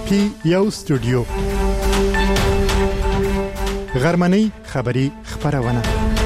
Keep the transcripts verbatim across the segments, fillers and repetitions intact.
پی یو استودیو غرمنۍ خبری خبرونه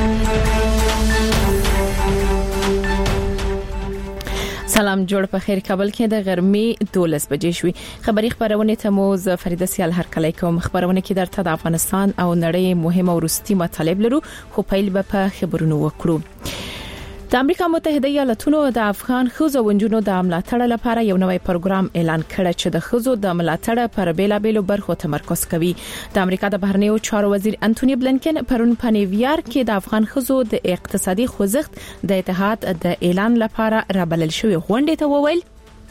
سلام جوړ په خیر. کابل کې د غرمې دولس بجې شوې. خبری خبرونه ته مو ز فریده سیال هر کله کوم. خبرونه کې درته د افغانستان او نړۍ مهمه او وروستي مطالب لرو، خو پیل به په خبرونو وکړو. د امریکا متحده ایالاتونو د افغان ښځو او نجونو د ملاتړ لپاره یو نوی پروګرام اعلان کړ چې د ښځو د ملاتړ پر بیلابېلو برخو تمرکز کوي. د امریکا د بهرنیو چارو وزیر انټونی بلنکن پرون په نیویارک کې د افغان ښځو د اقتصادي خوځښت د اتحاد د اعلان لپاره رابلل شوی غونډه ته وویل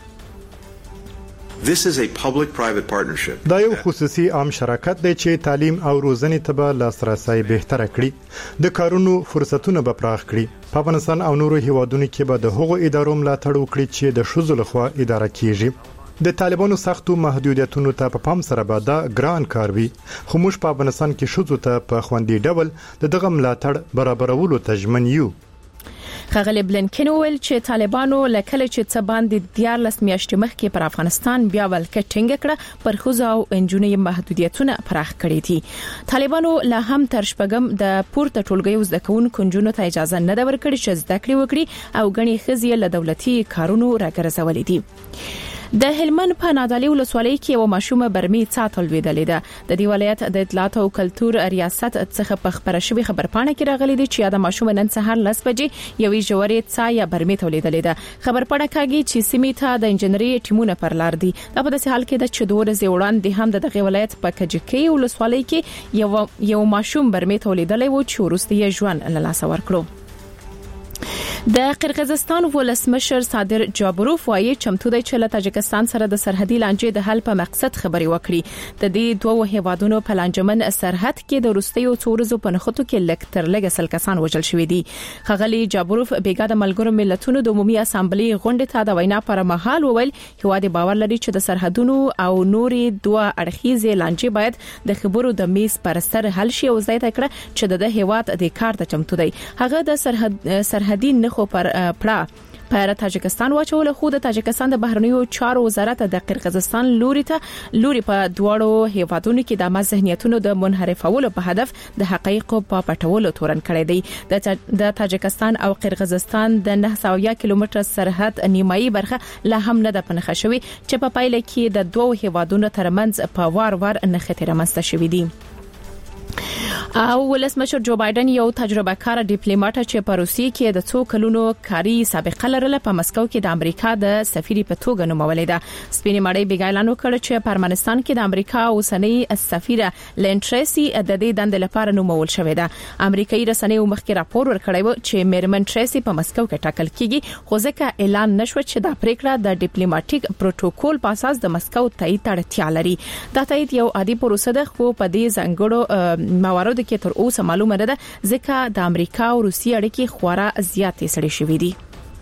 This is a public-private partnership. دا یو خصوصي عام شراکت دی چې تعلیم او روزنې ته به لاسرسي بهتره کړي، د کارونو فرصتونه به پراخ کړي. په افغانستان او نورو هیوادونو کې به د هغو ادارو ملاتړ وکړي چې د ښځو لخوا اداره کیږي. د طالبانو سختو محدودیتونو ته په پام سره به دا ګران کار وي، خو موږ په افغانستان کې ښځو ته په خوندي ډول دغه ملاتړ برابرولو ته ژمن یو. خغل بلنکن ویل چې طالبانو لکه چې څه باندې دیارلس میاشتې مخکې پر افغانستان بیا ولکه ټینګ کړه، پر ښځو او انجونې محدودیتونه پراخ کړي دي. طالبانو لا هم تر شپږم د پورته ټولګي زده کوونکو نجونو ته اجازه نه ده ورکړې چې زده کړې وکړي او غني ښځې له دولتي کارونو راګرځولې دي. د هلمند په نادعلي ولسوالۍ کې یو ماشومه برمي څاټل ویدلې ده. د دې ولایت د اطلاعات او کلتور ریاست څخه په خبره شوی خبرپاڼه کې راغلي دي چې دا ماشومه نن سهار لس بجې یوې جوړې څا یا برمي تولیدلې ده. خبرپاڼه کوي چې سیمې ته د انجنیری ټیمونه پر لار دي. دا په داسې حال کې ده چې دوه ورځې وړاندې هم د دغه ولایت په کجکي ولسوالۍ کې یو یو ماشوم برمي تولیدلې و چې وروسته یې ژوند له لاسه ورکړو. د قرغیزستان ولسمشر صادر جابروف وايي چمتو دی چې له تاجکستان سره د سرحدي لانجې د حل په مقصد خبري وکړي. د دې دوه هیوادونو په لانجمن سرحد کې د روسیې او څورزو په نخښتو کې لک تر لګ سل کسان وژل شوې دي. خغلی جابروف بیګا د ملګرو ملتونو د عمومي اسامبلې غونډې ته د وینا پر مهال وویل هیواد باور لري چې د سرحدونو او نورې دوه اړخیزې لانجې باید د خبرو د میز پر سر حل شي او زیاته کړه چې د هیواد د کار ته چمتو دی. هغه د سرحد سرحدي نخ خو پر پړه پر تاجکستان واچول، خو د تاجکستان د بهرنیو چارو وزارت د قرغیزستان لوري ته لوري په دواړو هیوادونو کې د مذهنیتونو د منحرفولو په هدف د حقایقو په پټولو تورن کړی دی. د تاجکستان او قرغیزستان د نه سوه کیلومتر سرحد نیمایي برخه لا هم نه د پنځه شوی چې په پایله کې د دوه هیوادونو ترمنځ په وار وار نښتې رامنځته شوې دي. او ولسمشر جو بایدن یو تجربه کار ډیپلوماټ چې په روسیې کې د څو کلونو کاري سابقه لرله په مسکو کې د امریکا د سفیر په توګه نومولې ده. سپینې مړۍ بیګایلانو کړ چې په افغانستان کې د امریکا اوسنۍ سفیره لین ټریسي د دې دند لپاره نومول شوې ده. امریکایي رسنیو مخکې راپور ورکړی و چې میرمن ټریسي په مسکو کې ټاکل کیږي، خو ځکه اعلان نشو چې دا پریکړه د ډیپلوماټیک پروتوکول په اساس د مسکو تایید ته اړتیا لري. دا تایید یو عادي پروسه ده، خو په دې ځانګړو موارد کې تر اوسه معلومه ده ځکه د امریکا او روسیې اړیکې خورا زیاتې سړې شوې دي.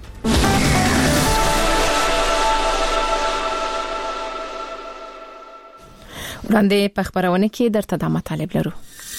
وړاندې په خبرونه کې درته دا مطالب لرو.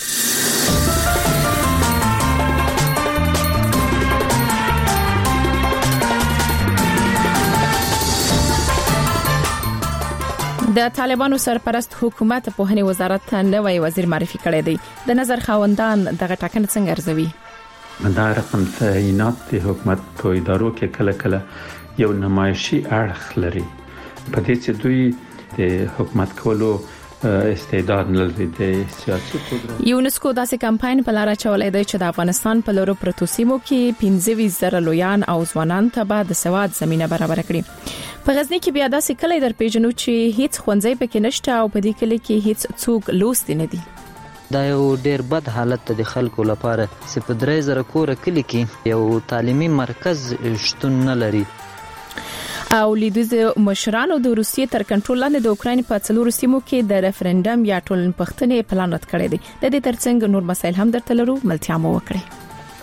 د طالبانو سرپرست حکومت په هني وزارت ته نوی وزیر معرفي کړی دی. د نظر خاوندان دغه ټاکنه څنګه ارزوي؟ دا رقم تعینات د حکومت په ادارو کې کله کله یو نمایشي اړخ لري، په دې چې دوی د حکومت کولو استعداد لري. د سیاسي قدرت یونسکو داسې کمپاین په لار اچولې دی چې د افغانستان په لورو پروتو سیمو کې پنځه ویشت زره لویان او ځوانان ته به د سواد زمينه برابر کړي. په غزنی کې بیا داسې کلی در پیژنو چې هیڅ ښوونځی پکې نشته او په دې کلی کې هیڅ څوک لوست نه دي. دا یو ډیر بد حالت د خلکو لپاره چې په درې زره کور کلی کې یو تعلیمي مرکز شتون نه لري. او لیدوز مشرانو د روسیې تر کنټرول لاندې د اوکراین په څلورو سیمو کې د ریفرندم یا ټولنپوښتنې پلان رد کړی دی. د دې ترڅنګ نور مسایل هم درته لرو، ملتیا مو وکړئ.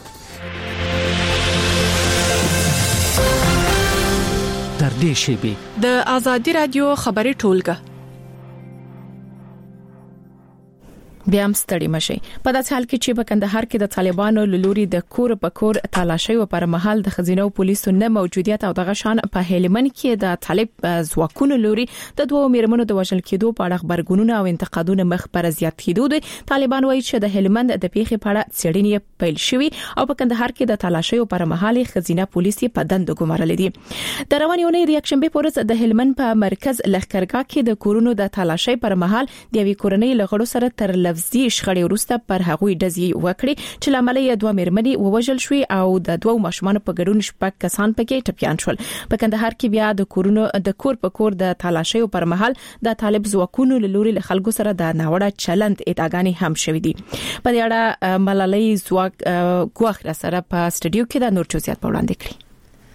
تر دې شی د آزادی رادیو خبري ټولګه بیا هم ستړي مشي. په داسې حال کې چې په کندهار کې د طالبانو لوري د کور په کور تلاشي او پر مهال د خزینو پولیسو نه موجودیت او دغه شان په هلمند کې د طالب ځواکونو لوري د دوه میرمنو د وژل کېدو په اړه خبرګونونه او انتقادونه مخ پر زیات کېدو دي. طالبان وایي چې د هلمند د پیښې په اړه څېړنې پیل شوې او په کندهار کې د تلاشي او پر مهال خزینه پولیسي په دند ګمارل دي. د رواني اونۍ ریاکشن به پورز د هلمند په مرکز لښکرګاه کې د کورونو د تلاشي پر مهال د یوې کورنۍ لغړو سره تر لفظي شخړې وروسته پر هغوی ډزې وکړي چې لامل یې دوه میرمنې ووژل شوې او د دوه ماشومان په ګډون شپږ کسان پکې ټپيان شول. په کندهار کې بیا د کورونو د کور په کور د تلاشي پر مهال د طالب ځواکونو لوري له خلکو سره د ناوړه چلند ادعاګانې هم شوې دي. په دې اړه ملالۍ ځواک ګواخ سره په سټډیو کې د نور جزئیات وړاندې کړي.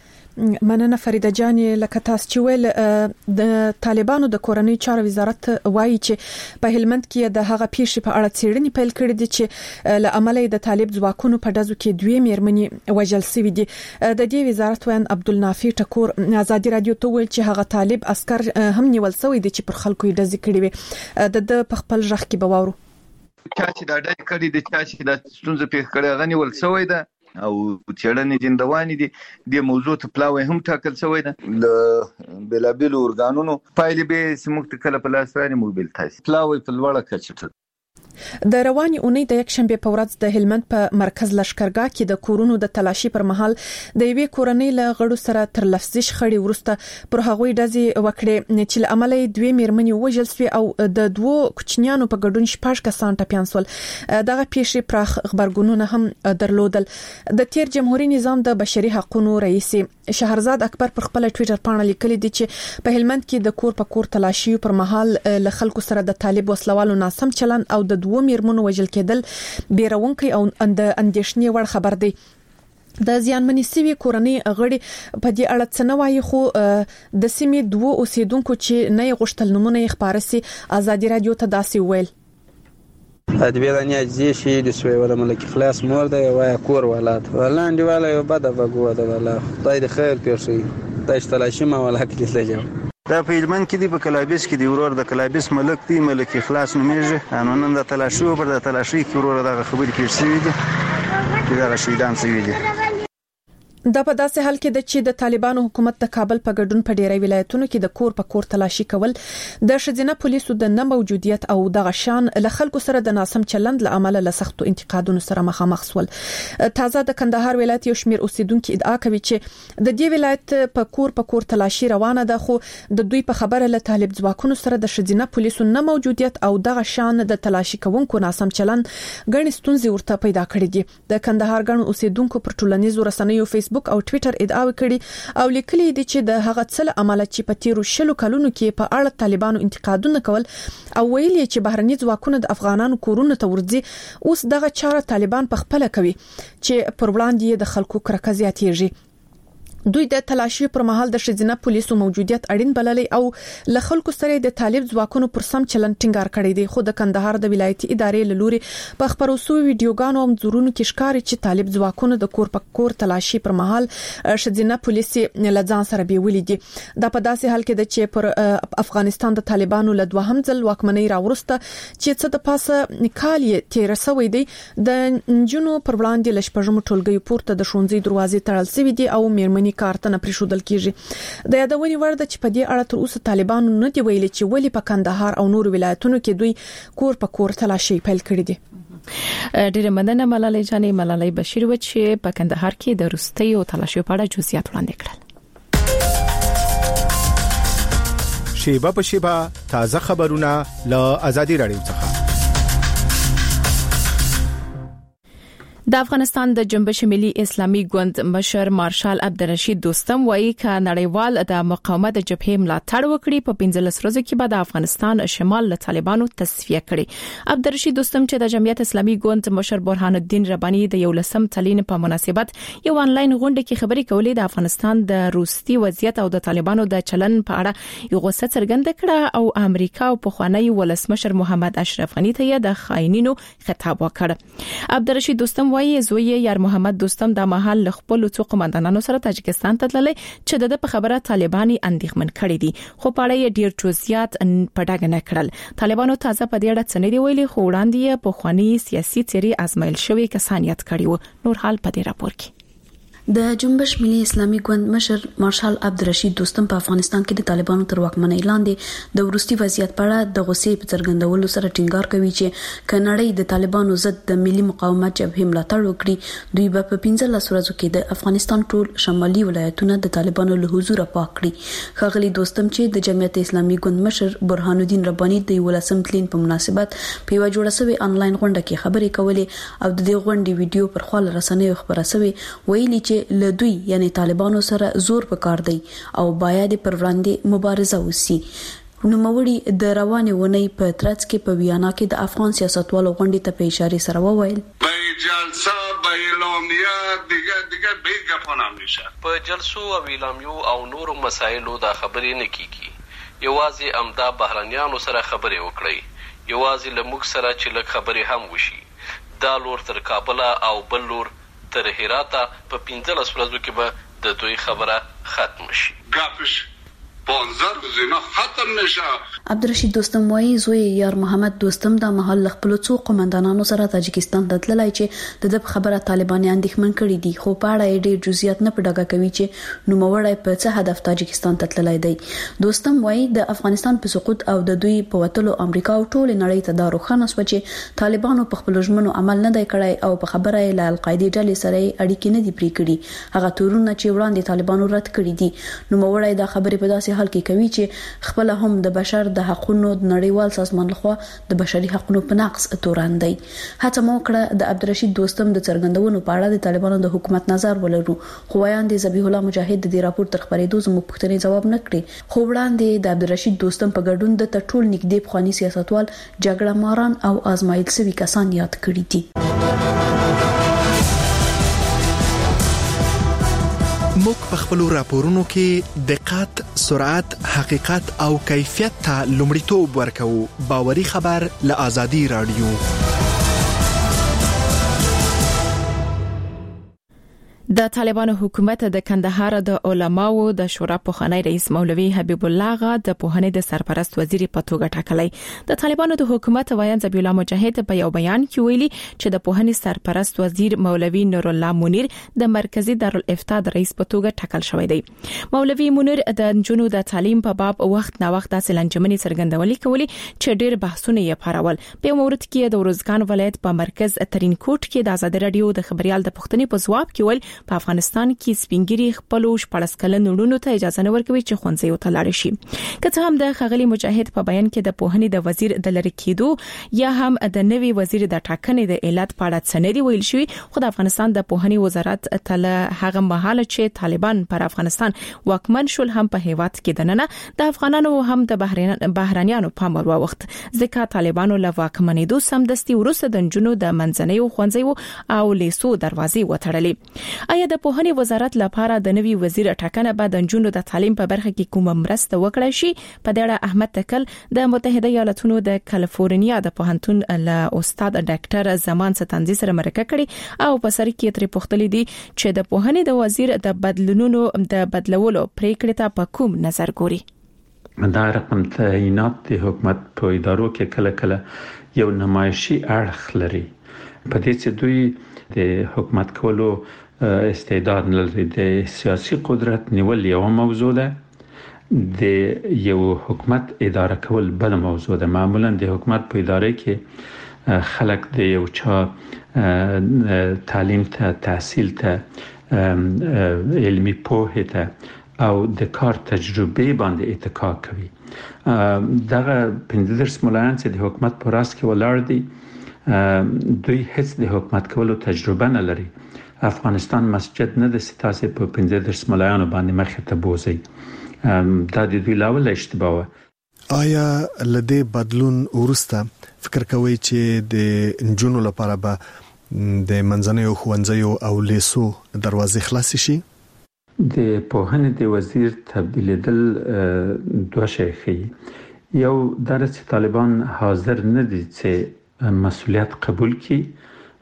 مننه فریده جان. لکه تاسو چې ویل د طالبانو د کورنۍ چارو وزارت وایي چې په هلمند کې د هغه پیښې په اړه څېړنې پیل کړې دي چې له عمله د طالب ځواکونو په دزو کې دوه میرمنې وژل شوې دي. د دې وزارت وین عبدالنافع ټکور آزادي رادیو ته ویل چې هغه طالب عسكر هم نیول شوی دي چې پر خلکو یې دزې کړې وي. د په خپل ژغ کې بواورو چا چې دا ډای کړی د چا چې د ستونزې پیښ کړی غنی ول شوی ده او چېړنې جندواني دي. د موضوع ته پلاوی هم ټاکل شوی ده. د بلابل اورګانونو پایلې به سموږ کله په لاس راځي موبایل تاسو پلاوی په لوړه کچه. د رواني اونۍ د یک شنبه په ورځ د هلمند په مرکز لښکرګاه کې د کورونو د تلاشي پر مهال د یوې کورنۍ له غړو سره تر لفظي شخړې وروسته پر هغوی ډزې وکړې چې له عمله دوه میرمنې وژل شوې او د دوه کوچنیانو په ګډون شپږ کسان ټپيان شول. دغه پیښې پراخ خبرګونونه هم درلودل. د تیر جمهوریت نظام د بشري حقوقو رئیس شهرزاد اکبر پر خپل ټوئیټر باندې لیکلي دي چې په هلمند کې د کور په کور تلاشي پر مهال له خلکو سره د طالب وسلوالو ناسم چلند او د دوه میرمنو وژل کېدل بیرونکي او د اندېښنې وړ خبر دی. د زیانمنې سوي کورنۍ غړي په دې اړه څه نه وایي، خو د سیمې دوه اوسیدونکو چې نه غوښتل نمونه یې خبره سي آزادي رادیو ته داسې ویل. ادبیرانی اجزی شید سوی ولا ملک خلاص مرده و کور ولات ولا اندی ولا بده بگو ده ولا خدای د خیر پیشي داش تلاشی ما ولا کلی لجم. دا په هلمند کې دی په کلابیس کې دی ورور د کلابیس ملک دی ملک اخلاص نومېږي. انو نن د تلاشي پر د تلاشي کې ورور دغه خبرې پیښ شوې دي چې دا شهیدان شوي دي. دا په داسې حال کې د چې د طالبانو حکومت د کابل په ګډون په ډیری ولایتونو کې د کور په کور تلاشي کول د شذینه پولیسو د نه موجودیت او د غشان له خلکو سره د ناسم چلند له عمله له سختو انتقادونو سره مخامخ شول. تازه د کندهار ولایت یو شمیر اوسیدونکو ادعا کوي چې د دې ولایت په کور په کور تلاشي روانه ده، خو د دوی په خبره له طالب ځواکونو سره د شذینه پولیسو نه موجودیت او د غشان د تلاشي کوونکو ناسم چلند غني ستونزې ورته پیدا کړې دي. د کندهار غن اوسیدونکو پر ټولنیزو رسنیو فیسبوک او ټوئیټر ادعا وکړي او لیکلي دي چې د هغه څل عمله چې په تیرو شلو کلونو کې په اړه طالبانو انتقادونه کول او ویلي چې بهرني ځواکونه د افغانانو کورونو ته ورځي، اوس دغه چاره طالبان په خپل کوي چې پر وړاندې د خلکو کرکه زیاتېږي. دوی د تلاشي پر مهال د شذینه پولیسو موجودیت اړین بللی او له خلکو سره د طالب ځواکونو پر سم چلن ټینګار کړی دی. خو د کندهار د ولایتي ادارې لوري په خبرو سو ویډیوګانو او منظورونو کې ښکاري چې طالب ځواکونو د کور په کور تلاشي پر مهال شذینه پولیسي لځان سره بیولې دي. دا په داسې حال کې د چې پر افغانستان د طالبانو له دوهم ځل واکمنۍ راورسته چې څه د پاسه کال یې تیر سوی دی د جنو پر وړاندې لشپږم ټولګي پورته د شونځي دروازې تړل سوي دي او میرمنې کارتنه پرېښودل کیږي. د یادونې وړ ده چې په دې اړه تر اوسه طالبانو نه دی ویلي چې ولې په کندهار او نور ولایتونو کې دوی کور په کور تلاشي پیل کړی دي. ډیره مننه ملالۍ جانې. ملالۍ بشیر و چې په کندهار کې د روستي او تلاشي په اړه جزئیات وړاندې کړل. شیبه په شیبه تازه خبرونه له آزادي رادیو څخه. د افغانستان د جنبش ملي اسلامي ګوند مشر مارشال عبدالرشید دوستم وایي چې نړیوال د مقاومت جبهې ملاتړ وکړي په پنځلس ورځو کې به د افغانستان شمال له طالبانو تصفیه کړي. عبدالرشید دوستم چې د جمعیت اسلامي ګوند مشر برهان الدین رباني د یو لسم تلین په مناسبت یو انلاین غونډه کې خبرې کولې د افغانستان د روسي وضعیت او د طالبانو د چلن په اړه یو غوسه څرګنده کړه او امریکا او پخوانی ولسمشر محمد اشرف غنی ته د خاینینو خطاب وکړ. عبدالرشید دوستم وایي زوی یار محمد دوستم د محل خپل څو قومندانانو سره تاجکستان ته تللی چې د په خبره طالباني اندېښمن کړي دي خو په اړه یې ډیر جزئیات په ډاګه نه کړل. طالبانو تازه په دې اړه څه نه دی ویلي خو وړاندې په خواني سیاسي تیری ازمایل شوی کسان یاد کړي وو. نور حال په دې راپور کې د جنبش ملي اسلامي ګوند مشر مارشال عبدالرشید دوستم په افغانستان کې د طالبانو تر واکمنۍ لاندې د ورستي وضعیت په اړه د غوسې په څرګندولو سره ټینګار کوي چې کنړی د طالبانو ضد د ملي مقاومت جبهې ملاتړ وکړي دوی به په پنځلس ورځو کې د افغانستان ټول شمالي ولایتونه د طالبانو له حضور پاک کړي. خغلی دوستم چې د جمعیت اسلامي ګوند مشر برهان الدین رباني د ولسم تلین په مناسبت په یو جوړه شوی انلاین غونډه کې خبرې کولې او د دې غونډې ویډیو پر خپل رسنیو خبره شوی ویلي چې لدوی یعنی طالبانو سره زور پکار دی او باید پر وړاندې مبارزه وسی. نوموړي د روانې ونې په ترڅ کې په ویانا کې د افغان سیاستوالو غونډې ته په اشاره سره وویل په جلسه به اعلامیه دیگه دیگه بیګه پونام نشه په جلسو او اعلامیو او نورو مسایلو دا خبرې نه کیږي یوازې امدا بهرنیانو سره خبرې وکړي یوازې لموږ سره چې لږ خبرې هم وشي دا لور تر کابل او بل لور تر هراته په پنځلس ورځو کې به د دوی خبره ختم شي. ګاپش پنځه ورځې نه ختم نشه. عبدالرشید دوستم وایي زوی یار محمد دوستم د محل خپل څو قومندانانو سره تاجکستان ته تللی چې د خبره طالباني اندېښمن کړي دي خو په اړه ډېر جزئیات نه پډاګه کوي چې نوموړی په څه هدف تاجکستان ته تللی دی. دوستم وایي د افغانستان په سقوط او د دوی په وټلو امریکا او ټول نړۍ ته دا روښانه شو چې طالبانو په خپل ژمنو عمل نه دی کړی او په خبره یې له القاعده ډلې سره اړیکې نه دي پرې کړې هغه تورونه چې وړاندې طالبانو رد کړي دي. نوموړی دا خبرې په داسې حال کې کوي چې خپل هم د بشر د حقوقو د نړیوال سازمان لخوا د بشري حقوقو په نقض تورن دی. هڅه مو کړه د عبدالرشید دوستم د څرګندونو په اړه د طالبانو د حکومت نظر ولرو خو وایاندې ذبیح الله مجاهد د دې راپور تر خبرېدو زموږ پوښتنې جواب نه کړي خو وړاندې د عبدالرشید دوستم په ګډون د ټول نږدې پخوانی سیاستوال جګړه ماران او آزمایل شوي کسان یاد کړي دي. موږ په خپل راپورونو کې دقت، سرعت، حقیقت او کیفیت ته لومړیتوب ورکوو. باوري خبر له آزادي رادیو. د طالبانو حکومت د کندهار د علماو د شورا پوخنۍ رئیس مولوي حبیب الله غا د پوهنې د سرپرست وزیر په توګه ټاکلی. د طالبانو د حکومت وایي ذبیح الله مجاهد په یو بیان کې ویلي چې د پوهنې سرپرست وزیر مولوي نور الله منیر د مرکزی دارالافتا د رئیس په توګه ټاکل شوی دی. مولوي منیر د جنونو د تعلیم په باب وخت نا وخت داسې لنجمنې څرګندولې کوي چې ډېر بحثونه یې پارول. په مورد کې د ورزګان ولایت په مرکز ترین کوټ کې د آزاد رادیو د خبريال د پښتني په ځواب کې ول په افغانستان کې سپینګری خپل شپږ کلن وروڼو ته اجازه نه ورکوي چې ښوونځي ته لاړ شي. که څه هم د خغلی مجاهد په بیان کې د پوهنې د وزیر د لری کېدو یا هم د نوي وزیر د ټاکنې د علت په اړه څه نه دی ویل شوی خو د افغانستان د پوهنې وزارت تل هغه مهاله چې طالبان پر افغانستان واکمن شول هم په هیواد کې دننه د افغانانو هم د بهرانيانو پام ور وخت ځکه طالبانو له واکمنېدو سمدستي ورسره د جنونو د منځنۍ ښوونځي او لیسو دروازې وتړلې. آیا د پوهنې وزارت لپاره د نوي وزیر ټاکنه بعد د جنونو د تعلیم په برخه کې کومه مرسته وکړای شي؟ په دې اړه احمد تکل د متحده ایالاتونو د کالیفورنیا د پوهنتون له استاد ډاکټر زمان ستانزي سره مرکه کړي او په سر کې ترې پوښتلې دي چې د پوهنې د وزیر د بدلونونو د بدلولو پریکړې ته په کوم نظر ګوري. دا رقم تعینات د حکومت په ادارو کې کله کله یو نمایشي اړخ لري په دې چې دوی د حکومت کولو استعداد لري. د سیاسي قدرت نیول یو موضوع ده د یو حکومت اداره کول بل موضوع ده. معمولا د حکومت په اداره کې خلک د یو چا تعلیم ته تحصیل ته علمي پوهه ته او د کار تجربه باندې اتکا کوي. دغه پنځه درس مولایان چې د حکومت په راس کې ولاړ دي دوی هیڅ د حکومت کولو تجربه نه لري. افغانستان مسجد نه د ستاسو په پنځه درس ملایانو باندې مخه ته بوزي. دا د دوی لاول اشتباه. آیا لدې بدلون ورسته فکر کوي چې د جنونو لپاره به د منځنۍ ښوونځیو او لیسو دروازې خلاص شي؟ د پوهنې د وزیر تبدیلېدل دوه شی ښیي. یو دا چې طالبان حاضر نه دي چې مسؤلیت قبول کړي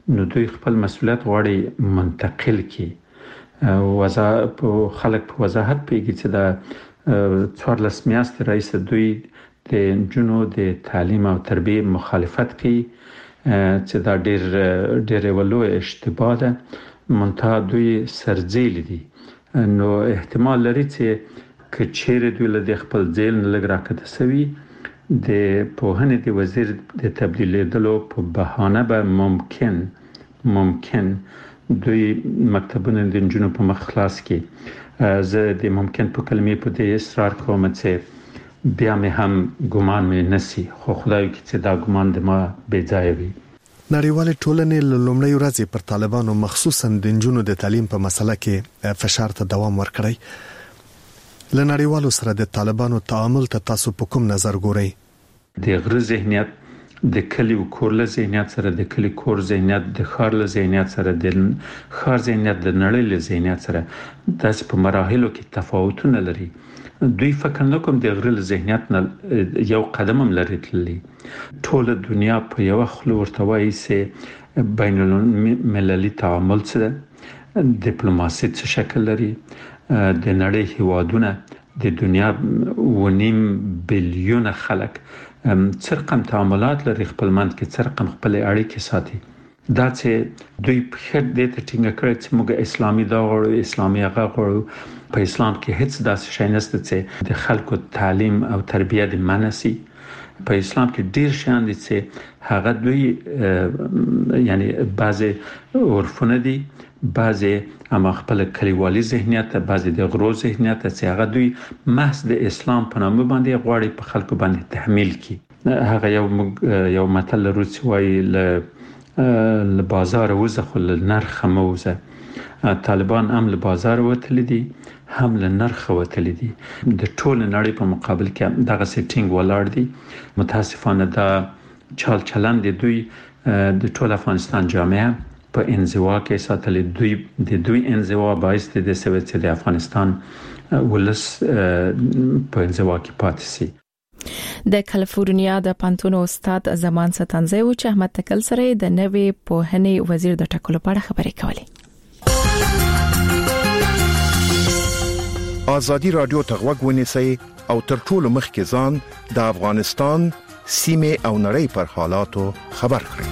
نو دوی خپل مسؤلیت غواړي منتقل کړي. وزا په خلک په وضاحت پیږي چې دا څوارلس میاشتې راځي دوی د جنو د تعلیم او تربیه مخالفت کوي چې دا ډېر ډېر ولوي اشتباه ده. منتها دوی سرځېل دي. نو احتمال لري چې کچېره دوی له خپل ځیل نه لګ راکته سوي د پوهنې د وزیر د تبدیلېدلو په بهانه به ممکن ممکن دوی مکتبونه د جنوب په مخ خلاص کړي. زه د ممکن په کلمې په دې اصرار کوم چې بیا مې هم ګمان مې نسی، خو خدای کې چې دا ګمان د ما بې ځای وي. نړیوال ټولنې له لومړۍ ورځې پر طالبانو مخصوصا د نجونو د تعلیم په مسله کې فشار ته دوام ورکړی. له نړیوالو سره د طالبانو تعامل ته تاسو په کوم نظر ګورئ؟ د غره ذهنیت د کلی او کور له ذهنیت سره، د کلی کور ذهنیت د ښار له ذهنیت سره، د ښار ذهنیت د نړۍ له ذهنیت سره داسې په مراحلو کې تفاوتونه لري. دوی فکر نه کوم د غره له ذهنیت نه یو قدم هم لري تللی. ټول دنیا په یو خلو ورته وایي چې بین المللي تعامل څه ده، ډیپلوماسي څه شکل لري. د نړۍ هیوادونه د دنیا ونیم بلیون خلک څه رقم تعاملات لري خپل منځ کې، څه رقم خپل اړیکې ساتي. دا چې دوی په خیر دې ته ټینګه کړی چې موږ اسلامي دا غواړو، اسلامي هغه غواړو. په اسلام کې هیڅ داسې شی نشته چې د خلکو تعلیم او تربیه د منع سي. په اسلام کې ډیر شیان دي چې هغه دوی یعنی بعضی عرفونه دي، بعضی اما خپل کلیوالي ذهنیت، بعضی د غرو ذهنیت چې هغه دوی محض د اسلام په نامه باندې غواړي په خلکو باندې تحمیل کړي. هغه یو یو متل لري چې وایي ل بازار وزه خو ل نرخ موزه. طالبان هم له بازار وتلی دي، هم له نرخ وتلی دي. د ټول نړۍ په مقابل کې دغه سیټینګ ولاړ دي. متاسفانه دا چال چلند دی دوی د ټول افغانستان جامعه په انزوا کې ساتل. دوی د دوی انزوا باعث دي چې د افغانستان ولس په انزوا کې پاتې شي. د کالیفورنیا د پانتون استاد زمان ستانزی او چې احمد تکل سره د نوې پوهنې وزیر د ټاکلو په اړه خبرې کولې. ازادي رادیو ته غوږ ونیسئ او تر ټولو مخکې ځان د افغانستان سیمه او نړۍ پر حالاتو خبر کړئ.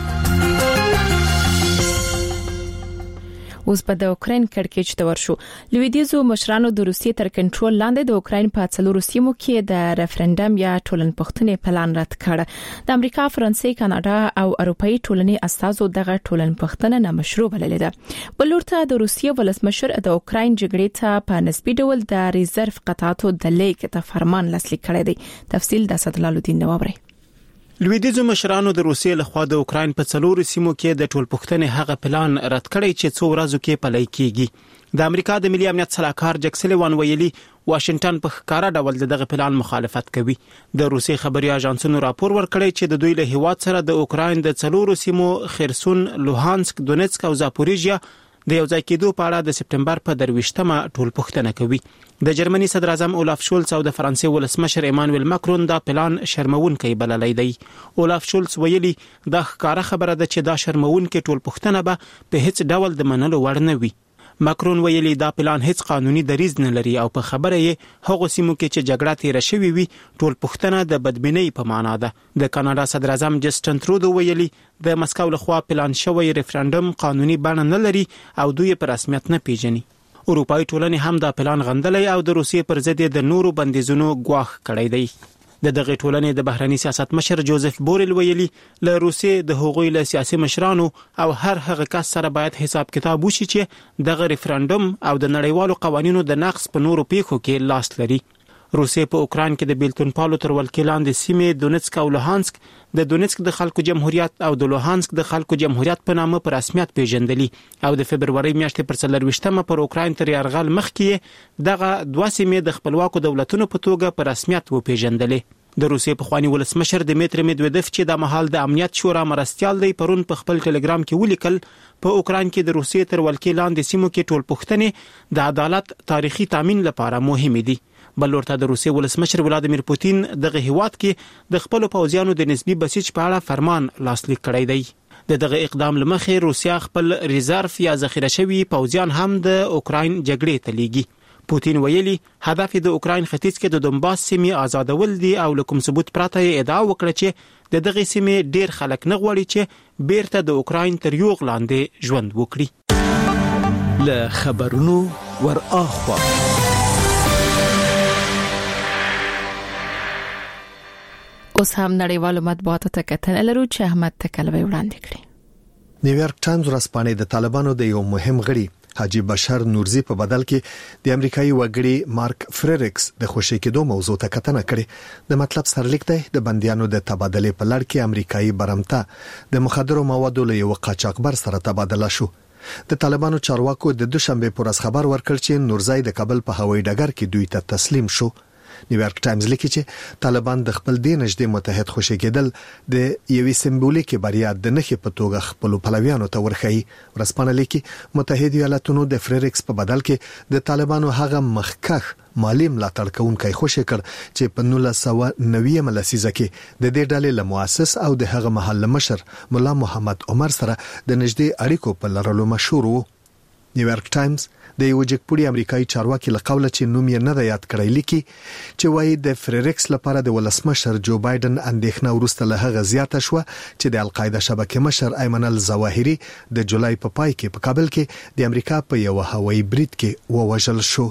اوس په د اوکرين کړکېچ ته ورشو. لویدیزو مشرانو د روسیې تر کنټرول لاندې د اوکرين په څلورو سیمو کې د ریفرندم یا ټولنپوښتنې پلان رد کړ. د امریکا، فرانسې، کاناډا او اروپאי ټولنې استازو دغه ټولنپوښتنه نامشروع بللې ده. بلورته د روسیې ولسمشر د اوکرين جګړې ته په نسبي ډول د ریزرف قطعاتو د لیک ته فرمان لاسلیک کړی دی. تفصیل د اسدالله الدین نوابري. لویدیزو مشرانو د روسیې لخوا د اوکرين په څلورو سیمو کې د ټولپوښتنې هغه پلان رد کړی چې څو ورځې کې پلی کیږي. د امریکا د ملي امنیت صلاحکار جک سلیوان ویلي واشنگټن په ښکارا ډول دغه پلان مخالفت کوي. د روسي خبري اژانسونو راپور ورکړی چې د دوی له هیواد سره د اوکرين د څلورو سیمو خرسون، لوهانسک، دونیتسک او زاپوریژیا د یو ځای کېدو په اړه د سپټمبر په درويشتمه ټولپوښتنه کوي. د جرمني صدر اعظم اولاف شولز او د فرانسې ولسمشر ایمانوئل ماکرون دا پلان شرمونکي بللی دی. اولاف شولز ویلي دا ښکاره خبره ده چې دا شرمونکي ټولپوښتنه به په هیڅ ډول د منلو وړ نه وي. ماکرون ویلي دا پلان هیڅ قانوني دریز نه لري او په خبره یې هغه سیمو کې چې جګړه تیر شوې وي ټولپوښتنه د بدبینۍ په معنا ده. د کاناډا صدر اعظم جسټن ترودو ویلي د مسکو لخوا پلان شوی ریفرندم قانوني بڼه نه لري او دوی په رسمیت نه پیژني. اروپאי ټولنې هم دا پلان غندلې او د روسیې پر ضد د نورو بندیزونو غواخ کړی دی. د دغه ټولنې د بهرنی سیاست مشر جوزف بورل ویلي له روسیې د حقوقي له سیاسي مشرانو او هر هغه کس سره باید حساب کتاب وشي چې دغه ریفرندم او د نړیوالو قوانینو د نقض په نورو پیښو کې لاس لري. روسیې په اوکران کې د بیلتون پالو تر ولکې لاندې سیمې دونیتسک او لوهانسک د دونیتسک د خلکو جمهوریت او د لوهانسک د خلکو جمهوریت په نامه په رسمیت پیژندلي او د فبرवरी میاشتې پر څلرويشتمه پر اوکران تر یرغل مخکې دغه دوه سیمې د خپلواکو دولتونو په توګه په رسمیت و پیژندلې. د روسیې په خواني ولسمشر دمیتری میدویدف چې د مهال د امنیت شورا مرستيال دی پرون په خپل ټلګرام کې ولیکل په اوکران کې د روسیې تر ولکې لاندې سیمو کې ټولپوښتنې د عدالت تاریخي تامین لپاره مهمه دي. بل ورته د روسیې ولسمشر ولادیمیر پوتین دغه هیواد کې د خپل پوځیانو د نسبی بسیج په اړه فرمان لاسلیک کړی دی. د دغه اقدام لمخې روسیا خپل ریزرف یا ذخیره شوی پوځیان هم د اوکراین جګړې ته لیږي. پوتین ویلي هدف د اوکراین ختیځ کې د دونباس سیمې آزادول دي او لکم ثبوت پراته ادعا وکړه چې د دغه سیمې ډیر خلک نه غواړي چې بیرته د اوکراین تر یوغ لاندې ژوند وکړي. له خبرونو ور اخوا اوس هم نړیوالو مطبوعاتو ته کتنه لرو چې احمد تکلوي وړاندې کړي. نیویارک ټایمز ورځپاڼه د طالبانو د یو مهم غړي حاجی بشر نورزی په بدل کې د امریکایي وګړي مارک فریریکس د خوشی کېدو موضوع ته کتنه کړي. د مطلب سرلیک دی د بندیانو د تبادله په لړ کې امریکایي برمته د مخدرو موادو له یو قاچاقبر سره تبادله شو. د طالبانو چارواکو د دوشنبه پر ورځ خبر ورکړ چې نورزی د کابل په هوایي ډګر کې دوی ته تسلیم شو. نیویارک ټایمز لیکي چې طالبان د خپل دین نږدې متحد خوشی کېدل د یوې سمبولیکي بریا د نخې په توګه خپل پلویانو ته ورخی. ورسپانه لیکي متحده ایالاتونو د فریریکس په بدل کې د طالبانو هغه مخکخ مالی ملاتړ کوونکی خوشی کړ چې په نولس سوه نوي لسیزه کې د دې ډلې له مؤسس او د هغه محل مشر مولا محمد عمر سره د نږدې اړیکو په لرلو مشهور وو. نیویارک ټایمز د یو جګپوړي امریکایي چارواکي له قوله چې نوم یې نه دی یاد کړی لیکي چې وایي د فریریکس لپاره د ولسمشر جو بایدن اندېښنه وروسته له هغه زیاته شو چې د القاعده شبکې مشر ایمن الظواهری د جولای په پای کې په کابل کې د امریکا په یو هوایي برید کې ووژل شو.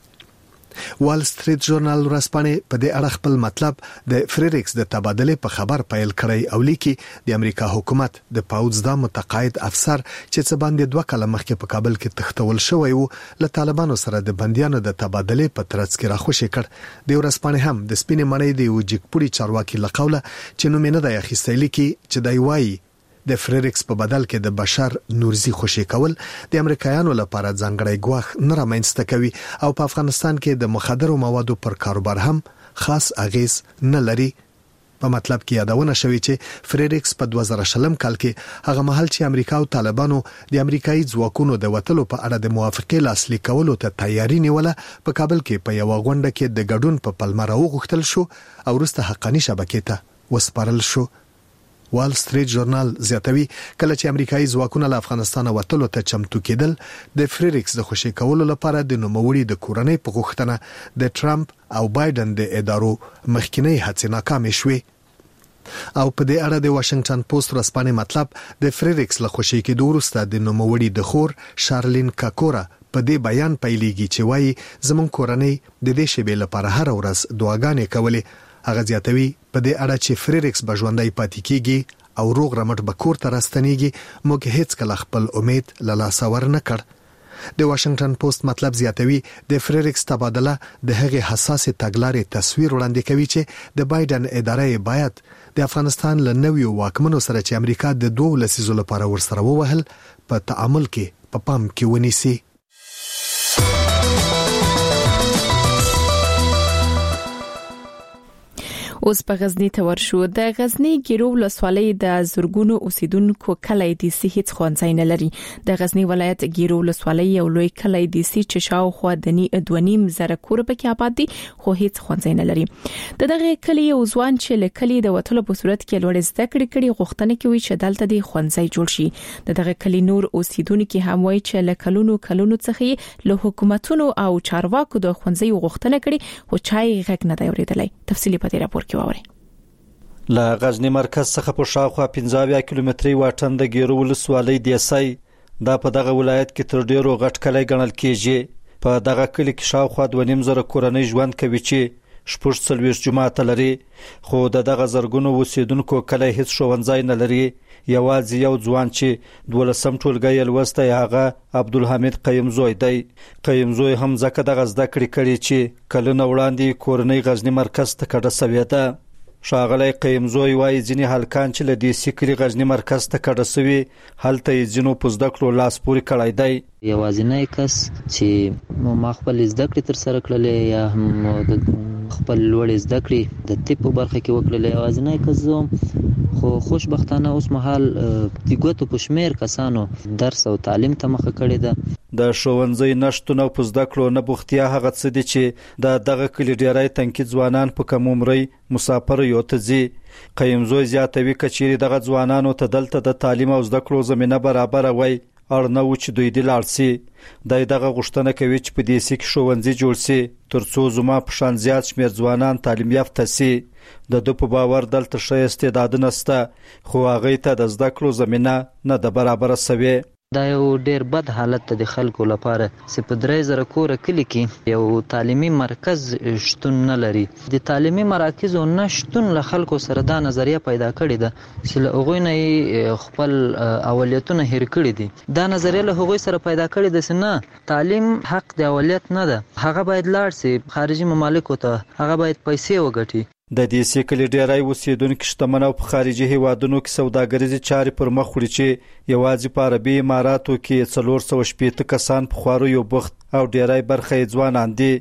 وال سټریټ ژورنال ورځپاڼه په دې اړه خپل مطلب د فریریکس د تبادله په خبر پیل کړی او لیکي د امریکا حکومت د پاوځ د متقاعد افسر چې څه باندې دوه کاله مخکې په کابل کې تختول شوی وو له طالبانو سره د بندیانو د تبادله په ترڅ کې راخوشي کړ. د ورځپاڼه هم د سپینې مړۍ د وجګپوري چارواکي له قوله چې نوم نه دی اخیستی لیکي چې دی وایي د فریریکس په بدل کې د بشر نورزی خوشی کول د امریکایانو لپاره ځانګړی ګواښ نه رامنځته کوي او په افغانستان کې د مخدرو موادو پر کاروبار هم خاص اغیز نه لري. په مطلب کې یادونه شوی چې فریریکس په دوه زره شلم کال کې هغه مهال چې امریکا او طالبانو د امریکایي ځواکونو د وټلو په اړه د موافقې لاسلیک کولو ته تیاری نیوله په کابل کې په یو غونډه کې د ګډون په پلمه راوغښتل شو او وروسته حقانی شبکې ته وسپارل شو. وال سټریټ ژورنال زیاتوي کله چې امریکایي ځواکونه له افغانستان وټلو ته چمتو کېدل د فریریکس د خوشی کولو لپاره د نوموړي د کورنۍ په غوښتنه د ټرمپ او بایدن د ادارو مخکینی هڅې ناکامې شوې. او په دې اړه د واشنگټن پوسټ ورځپاڼې مطلب د فریریکس له خوشی کېدو وروسته د نوموړي د خور شارلین کاکورا په دې بیان پیلېږي چې وایي زمون کورنۍ د دې شیبې لپاره هر ورځ دعاګانې کولې. هغه زیاتوي په دې اړه چې فریریکس به ژوندۍ پاتې کیږي او روغ رمټ به کور ته راستنیږي موږ هیڅ کله خپل امید له لاسه ور نه کړ. د واشنگټن پوسټ مطلب زیاتوي د فریریکس تبادله د هغې حساس تګلارې تصویر وړاندې کوي چې د بایدن ادارې باید د افغانستان له نویو واکمنو سره چې امریکا د دوه لسیزو لپاره ورسره ووهل په تعامل کې په پام کې ونیسي. اوس په غزنی ته ورشو. د غزنی ګیرو ولسوالۍ د زورګونو اوسیدونکو کلی دي سي هیڅ خوانځای نه لري. د غزنی ولایت ګیرو ولسوالۍ یو لوی کلی دي سي چې شاوخوا د دوه زره کور پکې آباد دي خو هیڅ خوانځای نه لري. د دغه کلی یو ځوان چې لکلی د وټلو په صورت کې لوړ زده کړې کړي غوښتنه کوي چې دلته د خوانځای جوړ شي. د دغه کلی نور اوسیدونکو هم وایي چې لکلونو کلونو څخه له حکومتونو او چارواکو د خوانځای غوښتنه کړي خو چای غږ نه دی اوریدلی. تفصیلی په دې راپور له غزنی مرکز څخه په شاوخوا پنځه کیلومتري واټن د ګیرو ولسوالۍ دی سي دا په دغه ولایت کې تر ډیرو غټ کلی ګڼل کیږي. په دغه کلی کې شاوخوا دوه نیم زره کورنۍ ژوند کوي چې شپږ څلوېښت جماعت لري خو د دغه زرګونو اوسیدونکو کلی هیڅ ښوونځی نه لري. یوازې یو ځوان چې دولسم ټولګی لوستی هغه عبدالحمید قیمزوی دی. قیمزوی هم ځکه دغه زده کړې کړي چې کلونه وړاندې کورنۍ غزنی مرکز ته کډه سوې ده. ښاغلی قیمزوی وایي ځینې هلکان چې له دې سیکلي غزنی مرکز ته کډه سوي هلته یې ځینو په زده کړو لاس پورې کړی دی. یوازینی کس چې ما خپل زده کړې تر سره کړلې یا هم د خپل لوړ زده کړې د طب په برخه کې وکړلې. اوازنه کزوم خو خوشبختانه اوس مهال د ګوتو په شمیر کسانو درس او تعلیم ته مخه کړې ده. د ښوونځي نشټونه په زده کړو نه بوختیا هغه څه دي چې د دغه کلی ډیری تنکي ځوانان په کم عمرۍ مسافر یو ته ځي. قیمزوی زیاتوي کچېرې دغه ځوانانو ته دلته د تعلیم او زده کړو زمینه برابره وي اړ نه و چې دوی دې لاړ سي. د دغه غوښتنه کوي چې په دې سي کې ښوونځي جوړ سي ترڅو زما په شان زیات شمیر ځوانان تعلیم یافته سي. د دوی په باور دلته ښه استعدادونه شته خو هغه ته د زده کړو زمینه نه ده برابره سوې. دا یو ډیر بد حالت د خلکو لپاره چې په درې زره کوره کلی کې یو تعلیمي مرکز شتون نه لري. د تعلیمي مراکزو نشتون له خلکو سره دا نظریه پیدا کړې ده چې له هغوی نه خپل اولیتونه هیر کړي دي. دا نظریه له هغوی سره پیدا کړې ده چې نه تعلیم حق د اولیت نه ده، هغه باید لاړ سي خارجي ممالکو ته، هغه باید پیسې وګټي. د دې سیکل ډیری اوسیدونکو شتمن او په خارجي هیوادونو کې سوداګریزي چارې پر مخ وړي چې یوازې په عربي اماراتو کې څلور سوه شپېته کسان په خوارو یو بخت او ډیری برخه یې ځوانان دي.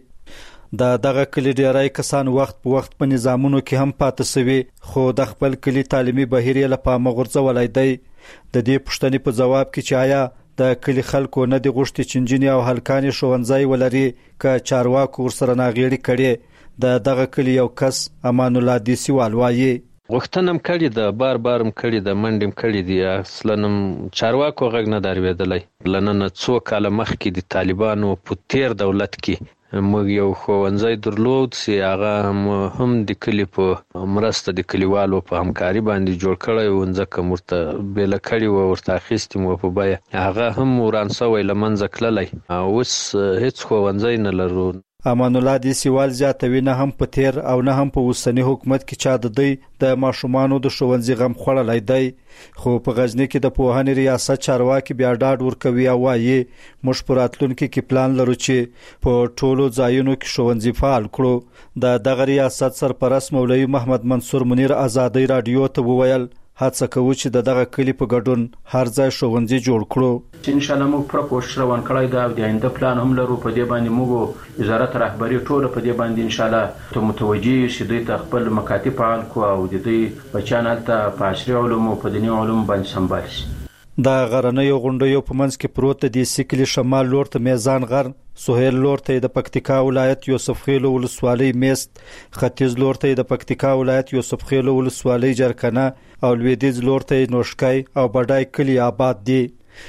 د دغه کلی ډیری کسان وخت په وخت په نظامونو کې هم پاتې سوي خو د خپل کلی تعلیمي بهیر یې له پامه غورځولی دی. د دې پوښتنې په جواب کې چې آیا د کلی خلکو نه دي غوښتي چې نجونې او هلکانې ښوونځی ولري که چارواکو ورسره ناغېړي کړي. د دغه کلی یو کس امان الله دیسیوال وایي غوښتنه هم کړې ده، بار بار هم کړې ده، منډې هم کړې دي، اصلا چارواکو غږ نه دی اورېدلی. له نن څو کاله مخکې د طالبانو په تیر دولت کې موږ یو ښوونځی درلود چې هغه هم د کلي په مرسته د کلیوالو په همکاري باندې جوړ کړی و، ځکه ورته بیله کړې وه، ورته اخیستې مو په بیه، هغه هم وران سوی له منځه تللی. اوس هیڅ ښوونځی نه لرو. امان الله دیسیوال زیاتوي نه هم په تیر او نه هم په اوسنی حکومت کې چا د دوی د ماشومانو د ښوونځي غم خوړلی دی. خو په غزني کې د پوهنې ریاست چارواکي بیا ډاډ ورکوي او وایي موږ په راتلونکي کې پلان لرو چې په ټولو ځایونو کې ښوونځي فعال کړو. د دغه ریاست سرپرست مولوي محمد منصور منیر ازادۍ راډیو ته وویل هڅه کوو چې د دغه کلی په ګډون هر ځای ښوونځي جوړ کړو. چې ان شاء الله موږ پوره کوشش روان کړی دا او د آینده پلان هم لرو. په دې باندې موږ وزارت رهبري ټوله په دې باندې ان شاء الله ته متوجي شي دوی ته خپل مکاتب فعال کو او د دوی بچیان هلته په عصري علومو په دیني علومو باندې سمبال شي. د غرنیو غونډیو په منځ کې پروت د سیکلي شمال لور ته میزان غر، سهیل لور ته د پکتیکا ولایت یوسف خیل ولسوالۍ میست، ختیځ لور ته د پکتیکا ولایت یوسف خیل ولسوالۍ جرکنه او لویدیځ لور ته نوشکای او بډای کلی آباد دي.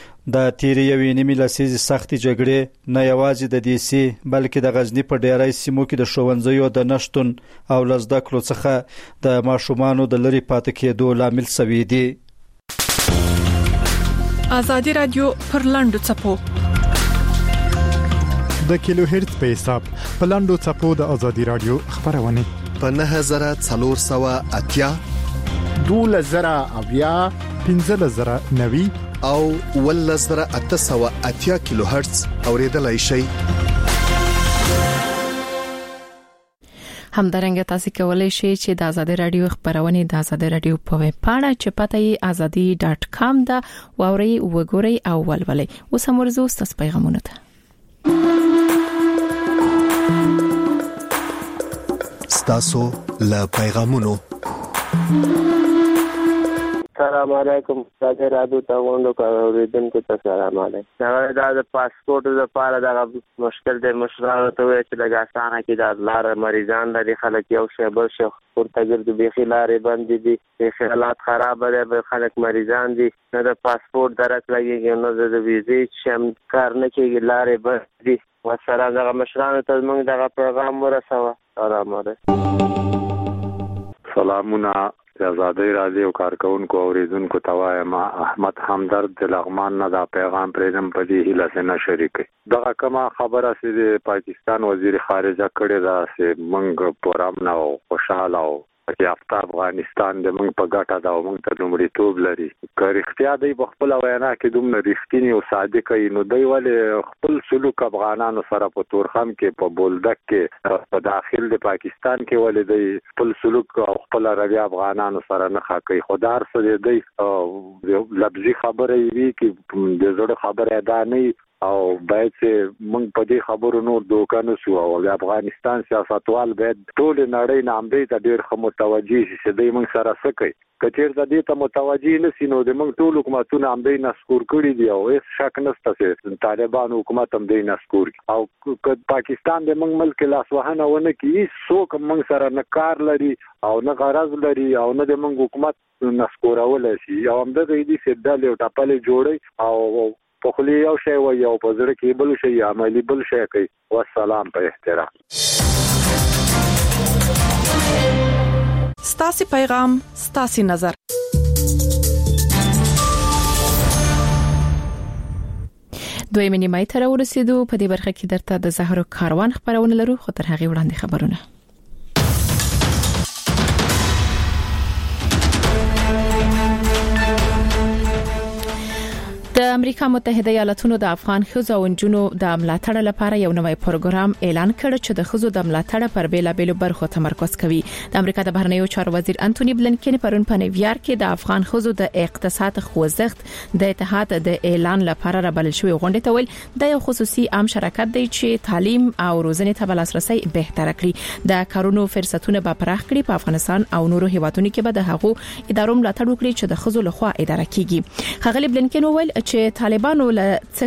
د تیرې یوې نیمې لسیزې سختې جګړې نه یوازې د دې سي بلکې د غزني په ډیری سیمو کې د ښوونځیو د نشتون او له زده کړو څخه د ماشومانو د لرې پاتې کېدو لامل سوي دي. ازادي رادیو پر لاندو چپو د کیلو هرتز په حساب په لاندو چپو د ازادي رادیو خبرونه په نه زره څلور سوه اتیا دوله زره اویا پنځه زره نوي او ول زره اته سوه اتیا کیلو هرتز اوریدلای شي. همدارنګه تاسو کولای شئ چې د ازادي رادیو خبرونه د ازادي رادیو په ویب پاڼه چې پته یې ازادي ډاټ کام دا ووري وګورئ او ولولئ. اوس هم ورزو ستاسو پیغامونه ته. ستاسو له پیغامونو. السلام علیکم. تاسو راځو ته وندو کوریدونکو ته سلام علیکم. دا د پاسپورت لپاره دا مشکل دی، مشرانو ته وایي چې د غاسانه کې د لار مریضان لري، خلک یو شی بل شي ورته ګرځي، بيخي لارې بندې دي، بيخي حالات خراب دي، خلک مریضان دي، نه د پاسپورت درک لګيږي، نه د ویزې شم کار نه کېږي، لارې بندې دي. وسره د مشرانو ته موږ دغه پیغام ورسوه. سلام علیکم. سلامونه آزادی رادیو کارکونکو اوریدونکو توایم احمد همدرد د لغمان نه دا پیغام پرېږدم په دې هیله چې نه شریکي. دغه کومه خبره چې د پاکستان وزیر خارجه کړې ده چې موږ پر امن او خوشحاله او یافته افغانستان د موږ په ګټه دا موږ ته لومړیتوب لري. که رښتیا دی په خپله وینا کې دومره رښتینی او صادق وي نو دی ولې خپل سلوک افغانانو سره په تورخم کې په بولدک کې په داخل د پاکستان کې ولې دی خپل سلوک او خپل رویه افغانانو سره نه ښه کوي. خو دا هر څه دی لفظي خبره یې وي چې د زړه خبره دا نه او باید چې موږ په دې خبرو نور دوکه نه سو او د افغانستان سیاستوال باید ټول نړۍ نامدې ته ډېر ښه متوجي شي چې دوی موږ سره څه کوي. که چېرته دې ته متوجي نه سي نو د موږ ټول حکومتونه همدې نسکور کړي دي او هېڅ شک نشته چې طالبان حکومت هم دې نسکور کړي. او که پاکستان د موږ ملک لاسوهنه ونه کړي څوک موږ سره نه کار لري او نه غرض لري او نه د موږ حکومت نسکورولی شي. او همدغه دي چې ډلې او ټپلې جوړوي او په خولې یو شی وایي او په زړه کې بل شی عملي بل شی کوي. والسلام په احترام. ستاسي پیغام ستاسي نظر. دوی منی مای تر ورسېدو په دې برخه کې درته د زهرو کاروان خبرونه لرو خو تر هغه وړاندې خبرونه. د امریکا متحده ایالاتونو د افغان ښځو او نجونو د ملاتړ لپاره یو نوی پروګرام اعلان کړ چې د ښځو د ملاتړ پر بیلابېلو برخو تمرکز کوي. د امریکا د بهرنیو چارو وزیر انټونی بلنکن پرون په نیویارک کې د افغان ښځو د اقتصاد خوځښت د اتحاد د اعلان لپاره رابلل شوی غونډه ته ویل د یو خصوصي عام شراکت دی چې تعلیم او روزنې ته لاسرسي بهتر کړي، د کارونو فرصتونه به پراخ کړي. په افغانستان او نورو هیوادونو کې به د هغو ادارو ملاتړ وکړي چې د ښځو لخوا اداره کیږي. خغلی بلنکن ویل چې طالبانو له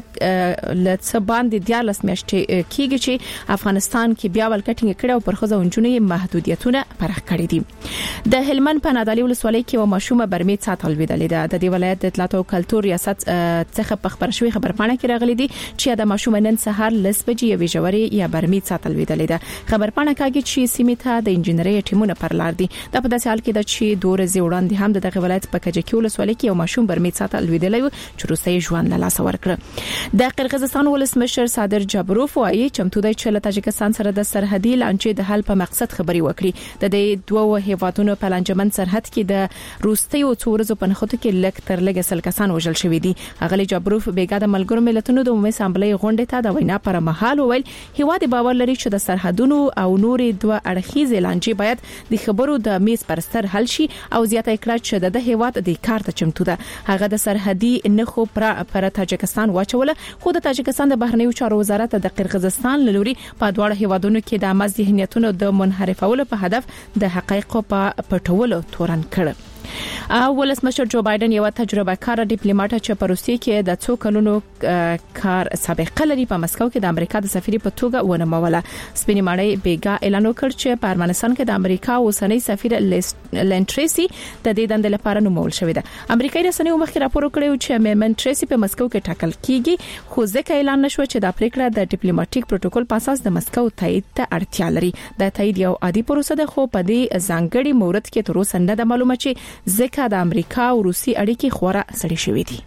څه باندې دیارلس میاشتې کېږي چې افغانستان کې بیا ولکټینګ کړي او پر ښځو ونجونې محدودیتونه پراخ کړي دي. د هلمند په نادعلي ولسوالۍ کې و ماشومه برمې ساتل ویدلې ده. د دې ولایت د اطلاعات او کلتور ریاست څخه په خبر شوی خبرپاڼه کې راغلي دي چې د ماشومه نن سهار لس بجې یوې جوړې یا برمې ساتل ویدلې ده. خبرپاڼه کوي چې سیمه ته د انجنیري ټیمونه پر لار دي. د په داسې حال کې د چې دوه ورځې وړاندې هم د دغه ولایت په کجکي ولسوالۍ کې یو ماشوم برمې ساتل ویدلې و چې روسي ژوند له لاس ورکړه. د قرغیزستان ولسمشر صادر جابروف وايي چمتو دی چې له تاجکستان سره د سرحدي لانجې د حل په مقصد خبري وکړي. د دې دوه هیوادونو په لانجمن سرحد کې د روسي او څورزو په نخښتو کې لک تر لګ سل کسان وژل شوې دي. اغلی جابروف بیګا د ملګرو ملتونو د عمومي اسامبلې غونډې ته د وینا پر مهال ویل هیواد باور لري چې د سرحدونو او نورې دوه اړخیزې لانجې باید د خبرو د میز پر سر حل شي او زیاته کړه چې د هیواد د کار ته چمتو ده. هغه د سرحدي نخو پر پر تاجکستان واچوله خو د تاجکستان د بهرنیو چارو وزارت د قرغیزستان لوري په دواړو هیوادونو کې د عامه ذهنیتونو د منحرفولو په هدف د حقایقو په پټولو تورن کړ. ولسمشر جو بایدن یو تجربه کار ډیپلوماټ چې په روسیې کې د څو کلونو کار سابقه لري په مسکو کې د امریکا د سفیر په توګه ونموله. سپینې ماڼۍ بیګا اعلان وکړ چې په افغانستان کې د امریکا اوسنۍ سفیر لین ټریسي د دې دندې لپاره نومول شوې ده. امریکایي رسنیو مخکې راپور کړی چې میمن ټریسي په مسکو کې ټاکل کیږي خو ځکه اعلان نشو چې د پریکړه د ډیپلوماټیک پروتوکول په اساس د مسکو تایید ته اړتیا لري. د تایید یو عادي پروسه ده خو په دې ځانګړي مورد کې تر اوسه نه ده معلومه چې ځکه د امریکا او روسي اړیکې خورا سړې شوې دي.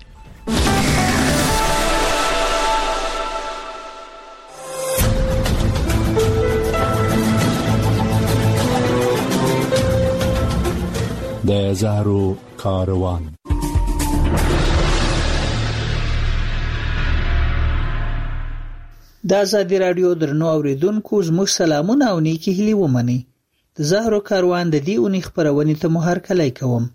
د زهرو کاروان. د ازادي رادیو درنو اوریدونکو زموږ سلامونه او نیکی هیلې ومني. د زهرو کاروان د دې اونۍ خبرونه ته مو هرکلی کوم.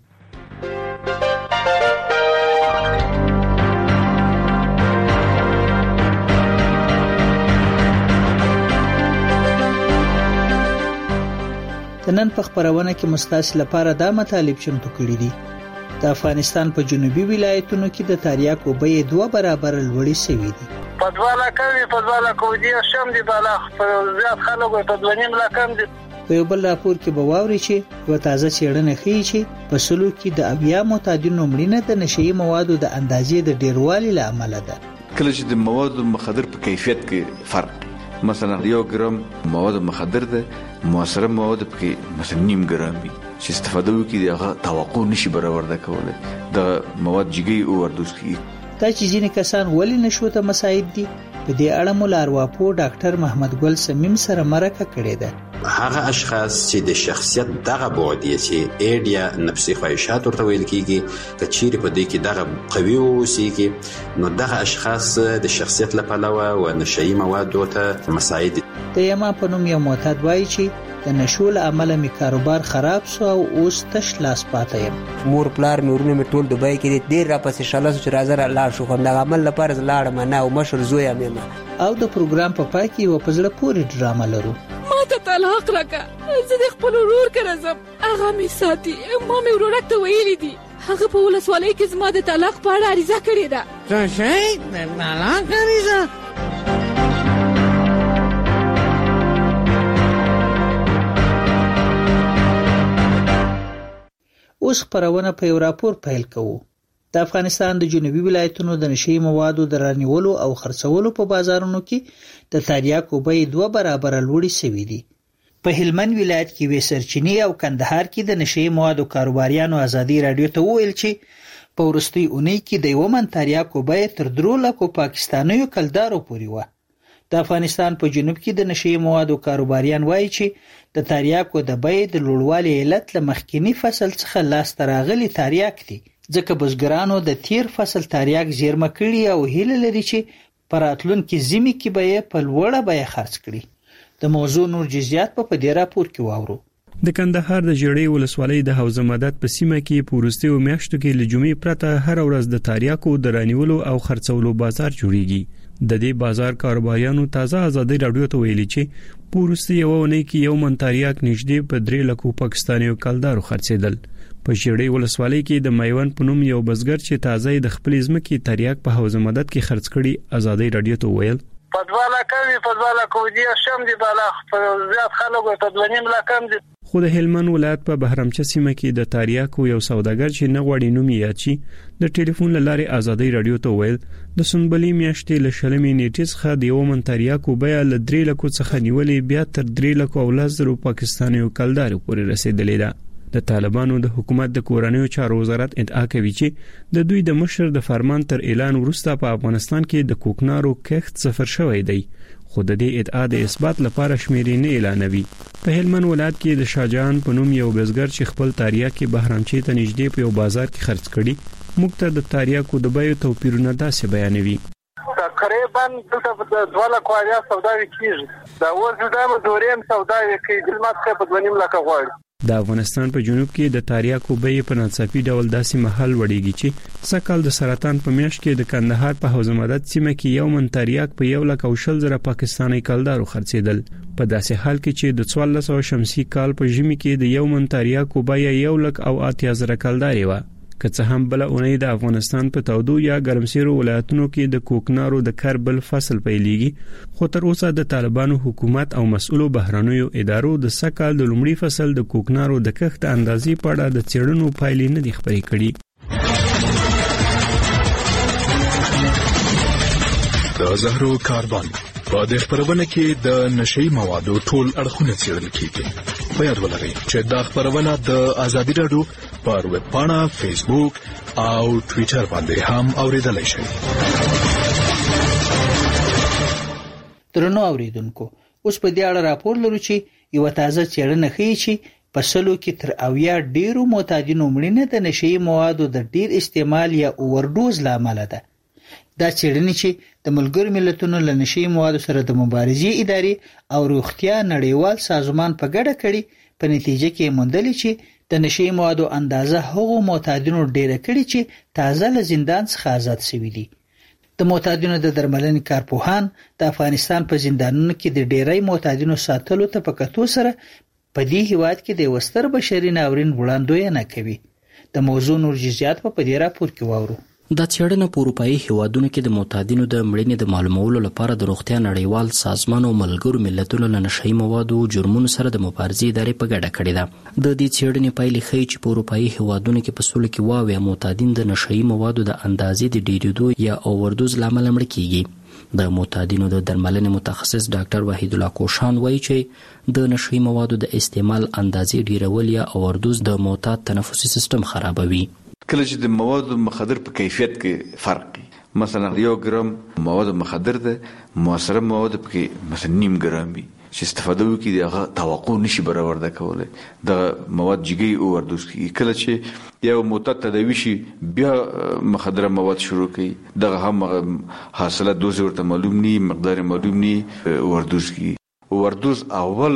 د نن په خبرونه کې مستاسل لپاره دا مطالب چمتو کړی دي. د افغانستان په جنوبي ولایتونو کې د تریاکو بیې دوه برابر لوړې شوې دي. په دواله کوي په دواله کوي شم دي بالا زیات خلک په دونیم لا کم دي. په یو بل راپور کې به واوري چې یو تازه څېړنه ښیي چې په سلو کې د اویا معتادینو مړینه د نشئی موادو د اندازې د ډیروالي له امله ده. کله چې د موادو مخدر په کیفیت کې فرق، مثلا یو ګرام مواد مخدر ده موثره مواد په مثلا نیم ګرام وي چې استفاده وکړي دغه توقع نشي برابر کولای د مواد جګي او وردوس کی. دا چې ځینې کسان ولې نشو ته مساعد دي په دې اړه مو لارواپو ډاکټر محمد ګل سمیم سره مرکه کړې ده. هغه اشخاص چې د شخصیت دغه بعد یې چې ایډیا نفسي خواهشات ورته ویل کیږي کچېری په دې کې دغه قوي اوسېږي نو دغه اشخاص د شخصیت لپاره او نشئی مواد ته مساعد دي. د یما په نوم یو معتاد وایي چې د نشو له امله می کاروبار خراب سو او اوس تش لاس پاتې یم. مور پلار مې ورونه مې ټول دوبۍ کې ډیر را پسې شاله چې راځه را لاړ شو، خو د عمل لپاره لاړم نه او مشر زوی یم. او د پروګرام په پای کې و پزړه پوری ډرامه لرو. ما ته طلاق راکړه، زه د خپل ورور کره زم، هغه می ساتي. ما مې ورور ته ویلي دي هغه په ولسوالۍ کې زما د طلاق په اړه عریضه کړې ده. څه شی؟ د طلاق عریضه؟ اوس خبرونه په یو راپور پیل کوو. د افغانستان د جنوبي ولایتونو د نشي موادو د رانیولو او خرڅولو په بازارونو کې د تریاکو بیې دوه برابر لوړې شوې دي. په هلمند ولایت کې وې سرچینی او کندهار کې د نشي موادو کاروباریانو ازادي رادیو ته ویل چې په ورستي اونۍ کې د یو من تریاکو بیې تر درو لکو پاکستانیو کلدارو پورې و. د افغانستان په جنوب کې د نشي موادو کاروباریان وایي چې د تریاکو د بیې د لوړوالي علت له مخکینی فصل څخه لاس تراغلي تریاک دي، ځکه بزګرانو د تیر فصل تریاک زیرمه کړي او هیله لري چې پر راتلونکي زمي کې به په لوړه بیه خرڅ کړي. د موضوع نور جزئیات په دې راپور کې واورو. د کندهار د جړې ولسوالۍ د حوزه مدد په سیمه کې پورستي او میاشتو کې لجمعې پرته هر ورځ د تریاکو د رانیولو او خرڅولو بازار جوړیږي. د دې بازار کاروباریانو تازه ازادي رادیو ته ویلي چې پورستي یو نه کې یو من تریاک نږدې په درې لکو پاکستانیو کلدارو خرڅېدل. په جړې ولسوالۍ کې د میوند په نوم یو بزګر چې تازه د خپل ځمکې تریاک په حوزه مدد کې خرڅ کړي ازادي رادیو ته ویل پدواله کوي پدواله کوي شم دي بالا زیات خلکو په دونیم لکم دي. خو د هلمند ولایت په بهرمچه سیمه کې د تریاکو یو سوداګر چې نه غوړي نوم یې اچي د ټلیفون لارې ازادي رادیو ته ویل د سنبلي میاشتې له شلمې نیټې څخه د یو من تریاکو بیه له درې لکو څخه نیولې بیا تر درې لکو او لس زرو پاکستانیو کلدارو پورې رسیدلې ده. د طالبانو د حکومت د کورنیو چارو وزارت ادعا کوي چې د دوی د مشر د فرمان تر اعلان وروسته په افغانستان کې د کوکنارو کښت صفر شوی دی، خو د دې ادعا د اثبات لپاره شمیرې نه اعلانوي. په هلمند ولایت کې د شاهجهان په نوم یو بزګر چې خپل تریاک بهرامچې ته نږدې په یو بازار کې خرڅ کړي موږ ته د تریاکو د بیو توپیرونه داسې بیانوي. تقریبا دلته دواله کوالیا سوداوي کیږي، دا ورته د مزوریم سوداوي کې د ماته په دونیم لکه غواړي. د افغانستان په جنوب کې د تریاکو بیې په ناڅاپي ډول داسې محل وړيږي چې سکهال د سرطان په میاشت کې د کندهار په حوزه مدد سیمه کې یو من تریاک په یو لک او شل زره پاکستاني کلدارو خرڅېدل. په داسې حال کې چې د څوارلس سوه شمسي کال په ژمي کې د یو من تریاکو بیه یو لک او اتیا زره کلداري و. که څه هم بل اونۍ د افغانستان په تودو یا ګرمسیرو ولایتونو کې د کوکنارو د کربل فصل پیلېږي، خو تر اوسه د طالبانو حکومت او مسؤلو بهرنیو ادارو د سکهال د لومړي فصل د کوکنارو د کښت اندازې په اړه د څېړنو پایلې نه دي خبرې کړي. د زهرو کاربن په دې خبرونه کې د نشي موادو ټول اړخونه څېړل کیږي. په یاد ولرئ چې دا خبرونه د ازادي رادیو پر ویب پاڼه، فیسبوک او ټوئیټر باندې هم اوریدلای شئ. درنو اوریدونکو، اوس په دې اړه راپور لرو چې یو تازه څېړنه ښیي چې په سلو کې تر اویا ډیرو معتادینو مړینه د نشي موادو د ډیر استعمال یا اوورډوز لامل ده. دا څېړنې چې د ملګرو ملتونو له نشي موادو سره د مبارزې ادارې او روغتیا نړیوال سازمان په ګډه کړي، په نتیجه کې موندلې چې د نشي موادو اندازه هغو معتادینو ډیره کړي چې تازه له زندان څخه آزاد شوي دي. د معتادینو د درملنې کارپوهان د افغانستان په زندانونو کې د ډیری معتادینو ساتلو ته په کتو سره په دې هیواد کې د وستر بشري ناورین وړاندوینه کوي. د موضوع نور جزئیات په دې راپور کې واورو. دا څېړنه په اروپایي هیوادونو کې د معتادینو د مړینې د معلومولو لپاره د روغتیا نړیوال سازمان او ملګرو ملتونو له نشهیي موادو جرمونو سره د مبارزې ادارې په ګډه کړې ده. د دې څېړنې پایلې ښیي چې په اروپایي هیوادونو کې په سلو کې واویا معتادین د نشهیي موادو د اندازې د ډېرېدو یا اووردوز له امله مړه کیږي. د معتادینو د درملنې متخصص ډاکټر وحید الله کوشان وایي چې د نشهیي موادو د استعمال اندازې ډېرول یا اووردوز د معتاد تنفسي سیستم خرابوي. کله چې د موادو مخدر په کیفیت کې فرق وي، مثلا یو ګرام مواد مخدر ده موثره مواد په مثلا نیم ګرام وي چې استفاده وکړي دغه توقع نشي برابر کولای، د مواد جګي اووردوز کیږي. کله چې یو معتاد تداوی شي بیا مخدر مواد شروع کوي، دغه هم حاصله دوز ورته معلوم ني، مقدار معلوم ني، اووردوز کیږي. اووردوز اول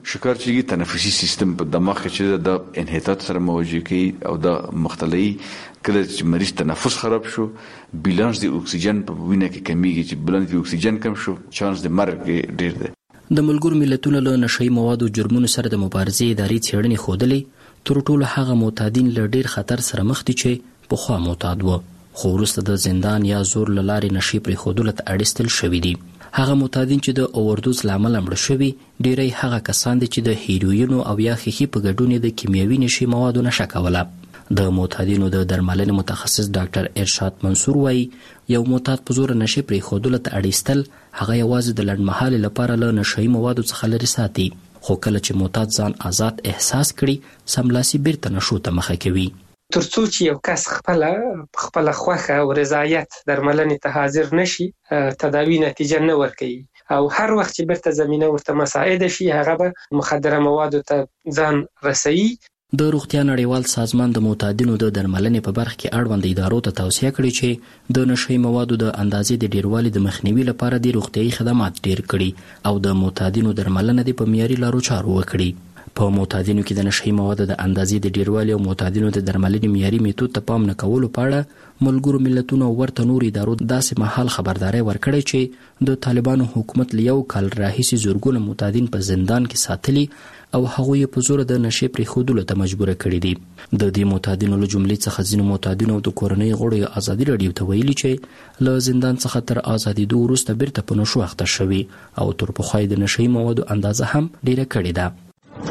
شکر چې تنفسي سیستم په دماغ کې چې د انحطاط سره مواجه کوي او د مختلفي کله چې مریض تنفس خراب شو بیلانس د اکسیجن په وینه کې کمیږي چې بیلانس د اکسیجن کم شو چانس د مرګ ډیر دی. د ملګرو ملتونو له نشئی موادو جرمونو سره د مبارزې ادارې څېړنې ښودلې تر ټولو هغه معتادین له ډیر خطر سره مخ دي چې پخوا معتاد وو خو وروسته د زندان یا زور له لارې نشي پرېښودلو ته اړیستل شوي دي. هغه معتادین چې د اووردوز له امله مړه شوي ډیری هغه کسان دي چې د هیروینو او یا ښیښې په ګډون د کیمیاوي نشي موادو نشه کوله. د معتادینو د درملنې متخصص ډاکټر ارشاد منصور وایي یو معتاد په زور نشي پرېښودلو ته اړیستل هغه یوازې د لنډمهالې لپاره له نشهیي موادو څخه لرې ساتي خو کله چې معتاد ځان آزاد احساس کړي سملاسي بیرته نشو ته مخه کوي. ترڅو چې یو کس خپل خپل خوخه او رضایت درملنې ته حاضر نشي تداوی نتیجه نه ورکوي او هر وخت چې بیرته زمينه ورته مساعده شي هغه به مخدره موادو ته ځان رسوي. د روغتیا نړیوال سازمان د معتادینو د درملنې په برخه کې اړوند ادارو ته توصیه کړې چې د نشهیي موادو د اندازې د ډیروالي د مخنیوي لپاره د روغتیايي خدمات ډیر کړي او د معتادینو درملنه د په معیاري لارو چارو وکړي. په معتادینو کې د نشهیي موادو د اندازې د ډیروالي او معتادینو د درملنې معیاري میتود ته پام نه کولو په اړه ملګرو ملتونو ورته نور ادارو داسې مهال خبرداري ورکړې چې د طالبانو حکومت له یو کال راهیسې زورګونه معتادین په زندان کې ساتلي او هغوی په زور د نشي پرېښودلو ته مجبور کړي دي. د دې معتادینو له جملې څخه ځینو معتادینو او د کورنۍ غړو ازادي راډیو ته ویلي چې له زندان څخه تر ازادېدو وروسته بیرته په نشو اخته شوي او تر پخوا د نشهیي موادو اندازه هم ډیره کړې ده.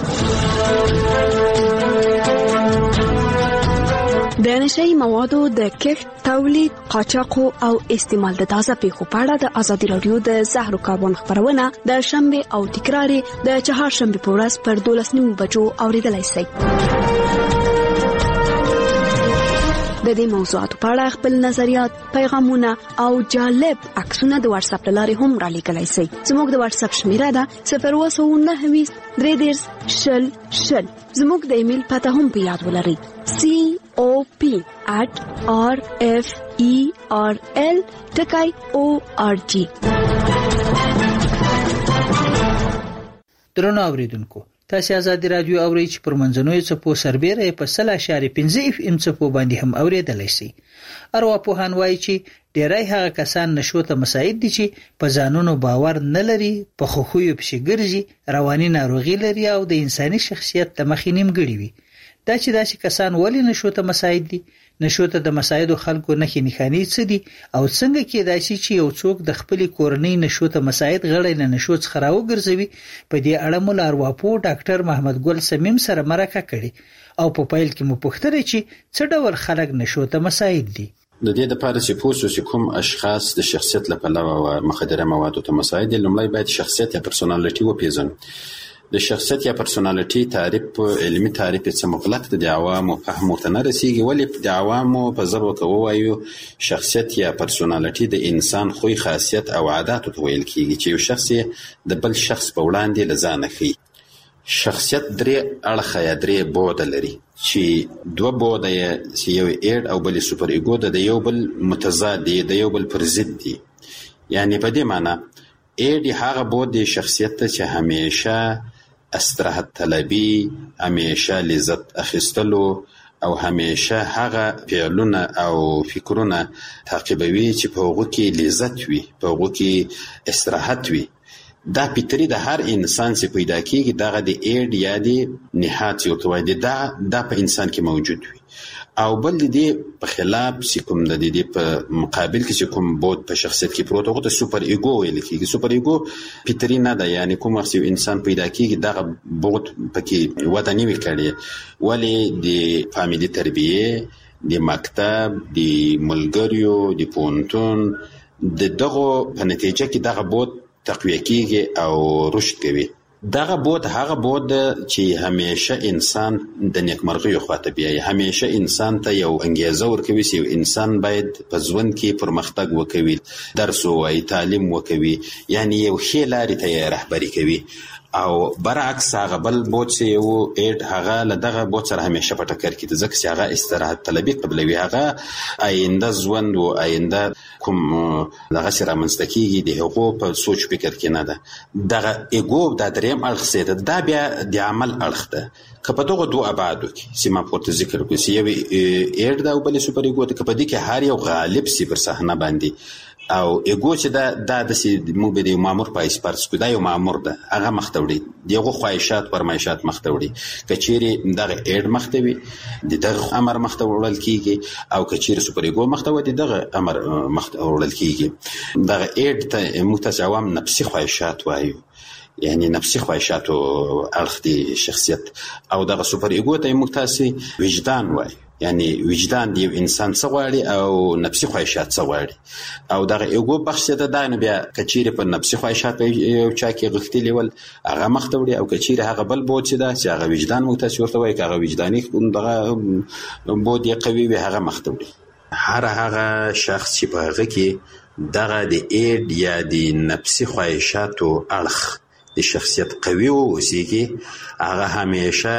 د نشهیي موادو د کښت، تولید، قاچاق او استعمال د تازه پیښو په اړه د ازادي راډیو د زهرو کاربن خبرونه د شنبه او تکرار د چهارشنبه په ورځ پر دولس نیمو بجو اوریدلای شئ. د دې موضوعاتو په اړه خپل نظریات، پیغامونه او جالب عکسونه د واتس اپ لارې هم را لیږلای شئ. زموږ د واتس اپ شمیره ده صفر اووه سوه نهه ویشت درې دېرش شل شل. زموږ د ایمیل پته هم په یاد ولرئ سی او پی at r f e r l ټکی او ار جی. درنو اوریدونکو تاسو آزادي رادیو اورئ چې پر منځنوي څپو سربېره په صله اشاریه پنځه اف ام څپو باندې هم اوریدلای شئ. ارواپوهان وایي چې ډیری هغه کسان نشو ته مساعد دي چې په ځانونو باور نه لري، په خوخویو پسې ګرځي، رواني ناروغي لري او د انساني شخصیت د مخې نیمګړي وي. دا چې داسې کسان ولې نشو ته مساعد دي؟ نشو ته د مساعدو خلکو نښې نښانې څه دي او څنګه کېدای شي چې یو څوک د خپلې کورنۍ نشو ته مساعد غړی له نشو څخه راوګرځوي؟ په دې اړه مو له ارواپوه ډاکټر محمد ګل سمیم سره مرکه کړې او په پیل کې مو پوښتنه چې څه ډول خلک نشو ته مساعد دي. د دې لپاره چې پوه شو کوم اشخاص د شخصیت له پلوه مخدره موادو ته مساعد دي، لومړی باید شخصیت یا پرسونالټي وپېژنو. د شخصیت یا پرسونالټي تعریف علمي تعریف څه مغلق د عوامو فهم ورته نه رسیږي. ولې د عوامو په ژبه کې ووایو شخصیت یا پرسونالټي د انسان خوی، خاصیت او عادت ته ویل کیږي چې یو شخص د بل شخص په وړاندې لزانه کوي. شخصیت درې اړخه یا درې بوده لري چې دوه بوده یې یو ایډ او بل سوپر ایګو د یو بل متضاد دي، د یو بل پر ضد دي. یعنی په دې معنی ایډ هغه بوده شخصیت ته چې همیشه استراحت طلبي، همیشه لذت اخیستلو او همیشه هغه فعلونه او فکرونه تعقیبوي چې په هغه کې لذت وي، په هغه کې استراحت وي. دا پیتری د هر انسان چې پیدا کیږي دغه د ایډ یا د نهات یو توای دا د په انسان کې موجود وي. او بل دې په خلاف چې کوم د دې په مقابل کې چې کوم بود په شخصیت کې پروت هغه ته سوپر ایګو ویل کېږي. سوپر ایګو پیتری نه ده، یعنی کوم وخت یو انسان پیدا کیږي دغه بود پکې وده نه وي کړی، ولې د فامیلی تربیه، د مکتب، د ملګریو، د پونتون د دغه په نتیجه کې دغه بود تقویه کیږي او رشد کوي. دغه بود هغه بود چې همیشه انسان د نیکمرغۍ خواته بیایي، همیشه انسان ته یو انګیزه ورکوي چې یو انسان باید په ژوند کې پرمختګ وکوي، درس ووایي، تعلیم وکوي، یعنی یو ښې لارې ته یې رهبري کوي. او برعکس هغه بل بوت چې یو ایډ هغه لدغه بوت سره همیشه په ټکر کې د ځکه چې هغه استراحت طلبي قبلوي هغه آینده ژوند او آینده کوم دغه سره منځتکیږي د حقوق په سوچ فکر کې نه ده دغه ایګو د دریم اړخ سره دا بیا د عمل اړخ ده که په دغه دوه ابعادو کې سیمه پورته ذکر کوي چې یو ایډ دا او بل سوپر ایګو ته په دې کې هر یو غالب سي پر صحنه باندې او ایګو چې دا د داسې مو به د مامور په اسپارس کو دا یو مامور ده هغه مختوړي دغه خواهشات پرمایشات مختوړي کچيري دغه ایډ مختوي دغه امر مختوړل کیږي او کچيري سوپر ایګو مختوي دغه امر مختوړل کیږي دغه ایډ ته متجاوم نفسي خواهشات وایي یعنی نفسي خواهشات او اړخ دي شخصیت او دغه سوپر ایګو ته متاسي وجدان وایي یعنی وجدان دی انسان څه غواړي او نفسي خواهشات څه غواړي او دغه ایګو بخش ته دا نه بیا کچيري په نفسي خواهشات یو چا کې غختلی ول هغه مختوړي او کچيري هغه بل بوت دا چې هغه وجدان متاسي ورته وایي هغه وجداني دغه بوت یې قوي وي هغه مختوړي هر هغه شخص چې په هغه کې دغه د ایډ یا د نفسي خواهشاتو اړخ د شخصیت قوي اوسېږي هغه همیشه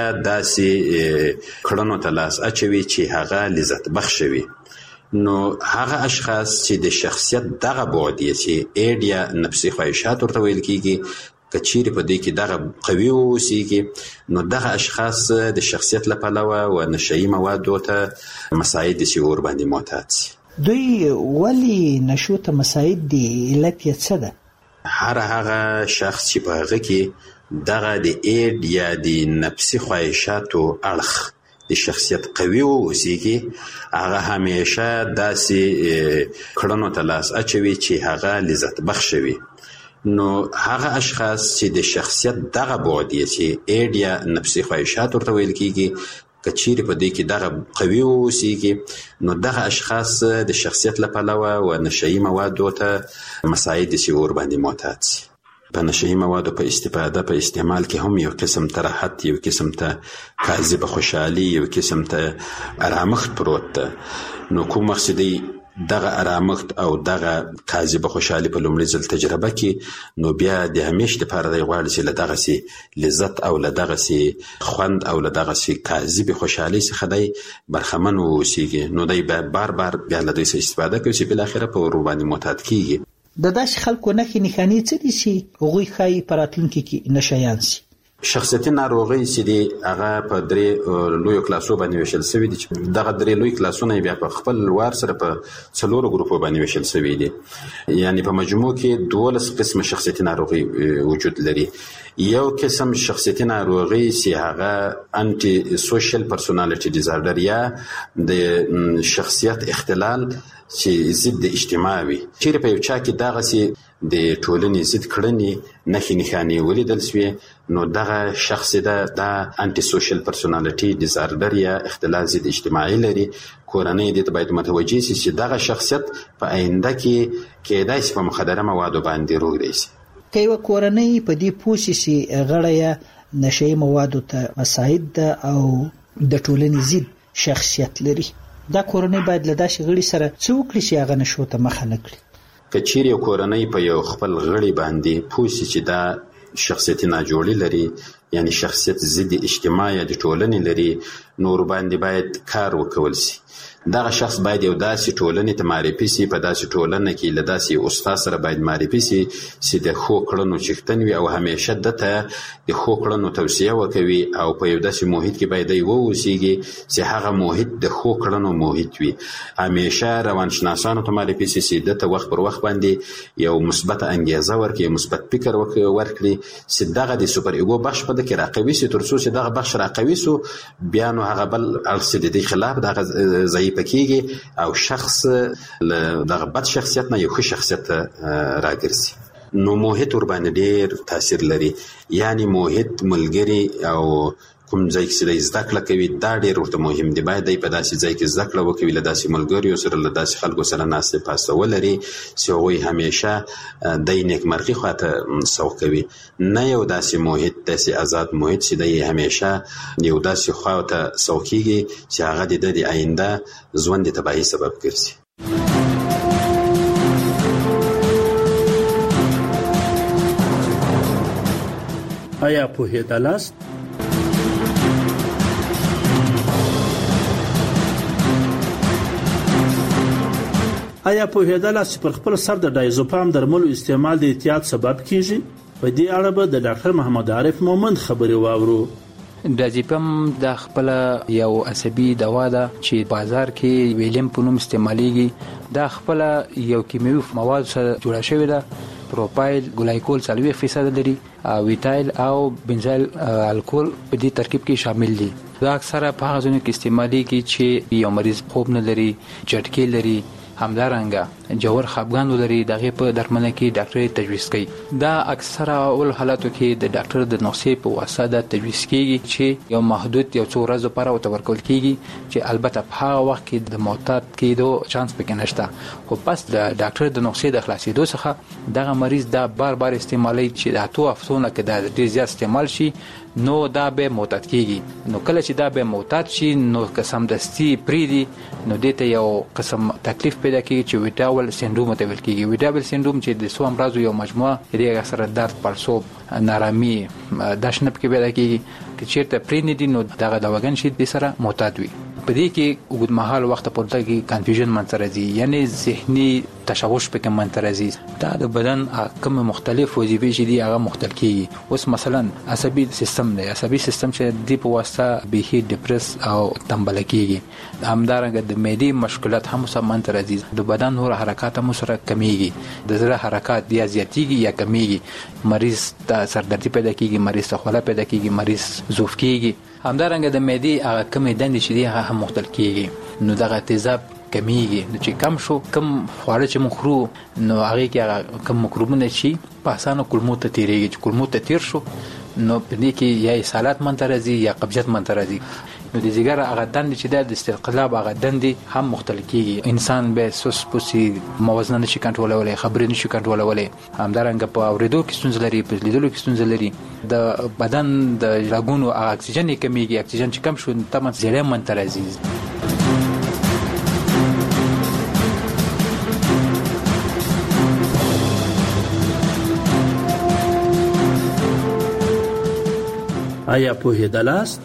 داسې کړنو ته لاس اچوي چې هغه لذت بخش وي نو هغه اشخاص چې د شخصیت دغه بعد یې چې ایډ یا نفسي خواهشات ورته ویل کېږي کچيري په دې کې دغه قوي اوسېږي نو دغه اشخاص د شخصیت له پلوه و نشئی موادو ته مساعد سي ور باندې معتاد سي دوی ولی نشو ته مساعد دي علت یې څه ده هر هغه شخص چې په هغه کې دغه د ایډ یا د نفسي خواهشاتو اړخ د شخصیت قوي اوسېږي هغه همیشه داسې کړنو ته لاس اچوي چې هغه لذت بخش وي نو هغه اشخاص چې د شخصیت دغه بعد یې چې ایډ یا نفسي خواهشات ورته ویل کېږي کچيري په دې کې دغه قوي اوسېږي نو دغه اشخاص د شخصیت له پلوه و نشئی موادو ته مساعد سي ور باندې معتاد سي په نشئی موادو په استفاده په استعمال کې هم یو قسم ته راحت یو قسم ته کاذب خوشحالي یو قسم ته آرامښت پروت ده نو کوم مقصدی دغه آرامښت او دغه کاذب خوشحالي په لومړي ځل تجربه کې نو بیا د همیشه لپاره دی غواړي چې له دغه سي لذت او له دغه سي خوند او له دغه سي کاذب خوشحالي څخه دی برخمن اوسېږي نو دی بار بار بیا له دوی څخه استفاده کوي چې بل اخره په ور باندې معتاد کیږي د داس خلکو نخې نښانې څه دي چې غوي خای پراتلونکو کې نشایان سي شخصیتي ناروغي چې دی هغه په درې لوی کلاسو باندې ویشل شوی دي چې دغه درې لوی کلاسونه بیا په خپل وار سره په څلورو ګروپو باندې ویشل شوی دي یعنی په مجموع کې دولس قسم شخصیتي ناروغي وجود لري یو قسم شخصیتي ناروغي چې هغه انټي سوشل پرسونالټي ډیزارډر یا د شخصیت اختلال چې ضد اجتماعي چې په یو چا کې دغه سي د ټولنې ضد کړنې نښې نښانې ولیدل شوې نو دغه شخص د انټي سوشل پرسونالټي ډیزارډر یا اختلال ضد اجتماعي لري کورنۍ د باید متوجي شي چې دغه شخصیت په آینده کې کېدای شي په مخدره موادو باندې روغ شي که یو کورنۍ په دې پوښي چې غړی نشئی موادو ته مساعد او د ټولنې ضد شخصیت لري دا کورنۍ باید له داسې غړي سره څه وکړي چې هغه نشو ته مخه نه کړي که چیرې یو کورنۍ په یو خپل غړي باندې پوه شي چې دا شخصیتي ناجوړي لري یعنی شخصیت ضد اجتماعي د ټولنې لري نور باندې باید کار وکول شي دغه شخص باید یو داسې ټولنې ته معرفي شي په داسې ټولنه کې له داسې استاد سره باید معرفي شي چې د ښو کړنو څښتن وي او همیشه دته د ښو کړنو توصیه وکوي او په یو داسې محیط کې باید دی واوسیږي چې هغه محیط د ښو کړنو محیط وي همیشه روانشناسانو ته معرفي شي چې دته وخت پر وخت باندې یو مثبت انګیزه ورکړي مثبت فکر ورکړي چې دغه د سوپر ایګو بخش په دغه راقوي سي تر څو چې دغه بخش راقوي سو بیا نو هغه بل اړخ د دې خلاف دغه ضعیف کېږي او شخص دغه بد شخصیت نه یو ښه شخصیت راګرځي نو محیط ور باندې ډېر تاثیر لري یعنی محیط ملګری او کوم ځای کې زده کړه کوي دا ډېر ورته مهم دی باید په داسې ځای کې زده کړه وکړي له داسې ملګریو سره له داسې خلکو سره ناستې پاسته ولري چې هغوی همیشه د نیکمرغي خواته سوق کوي نه یو داسې محیط داسې آزاد محیط چې دی همیشه یو داسې خواته سوق کېږي چې هغه د د آینده ژوند د تباهي سبب ګرځي آیا پوهیدلاست؟ آیا پوهیدلاست چې پر خپل سر د ډایزوپام درملو استعمال د احتیاط سبب کیږي؟ په دې اړه به د ډاکټر محمد عارف مومند خبرې واورو. ډایزوپام د خپل یو عصبي دوا ده چې بازار کې ویلیم په نوم استعماليږي. دا خپل یو کیمیاوي مواد سره جوړه شوې ده. پروپایل ګلایکول څلوي فیصد لري او ویتایل او بنزایل الکول په دې ترکیب کې شامل دي. دا اکثره په هغه ځینو کې استعماليږي چې یو مریض خوب نه لري، جټکې لري، همدارنګه جوړ خپګان ولري. دغه په درملنه کې ډاکټر تجویز کوي. دا اکثره اول حالاتو کې د ډاکټر د نسخې په واسطه د تجویز کیږي چې یو محدود یو څو ورځې لپاره او تورکول کیږي چې البته په هغه وخت کې د معتاد کېدو چانس پکې نشته. خو پس د ډاکټر د نسخې د خلاصېدو څخه دغه مریض دا بار بار استعمالي چې د اتو هفتونه کې د ډیر زیات استعمال شي نو دا به معتاد کیږي. نو کله چې دا به معتاد شي نو قسم دستی پریدي نو دته یو قسم تکلیف پیدا کیږي چې ویډاول سندروم ته ویل کیږي. ویډاول سندروم چې د سو امراض یو مجموعه دی سره درد، پړسوب، نارامي، داشنه کې پیدا کیږي. چې چیرته پرینې دي نو دغه دواګان شي د سره معتاد وي. په دې کې وګد مهال وخت پورته کې کنفیوژن منځ راځي، یعنی ذهني تشوش پکې منځ راځي. دا د بدن کوم مختلف وظیفې چې دي هغه مختلف کیږي. اوس مثلا عصبي سیستم دی، عصبي سیستم چې د په واسطه به ډیپرس او تنبل کیږي. همدارنګه د معدې مشکلات هم سم منځ راځي. د بدن نور حرکات هم سره کمیږي. د زړه حرکات یا زیاتیږي یا کمیږي. مریض ته سردردي پیدا کیږي، مریض ته خوله پیدا کیږي، مریض ضعف کیږي. همدارنګه د معدې هغه کمې دندې چې دي هغه هم مختل کیږي. نو دغه تیزاب کمیږي. نو چې کم شو کم خواړه چې مخرو نو هغه کې کم مکروبونه شي په اسانه کولمو ته تیریږي. چې کولمو ته تیر شو نو په دې کې یا اسهالات منځ راځي یا قبضیت منځ راځي. نو د ځګر هغه دندې چې د استقلاب هغه دندې هم مختل کیږي. انسان به سوس پوسی موازنه نشي کنټرولولای، خبرې نشي کنټرولولای. همدارنګه په اوریدو کې ستونزې لري، په لیدلو کې ستونزې لري. د بدن د رګونو اکسیجن کمیږي. اکسیجن چې کم شو تمام زړه منځ راځي. آیا پوهیدلاست؟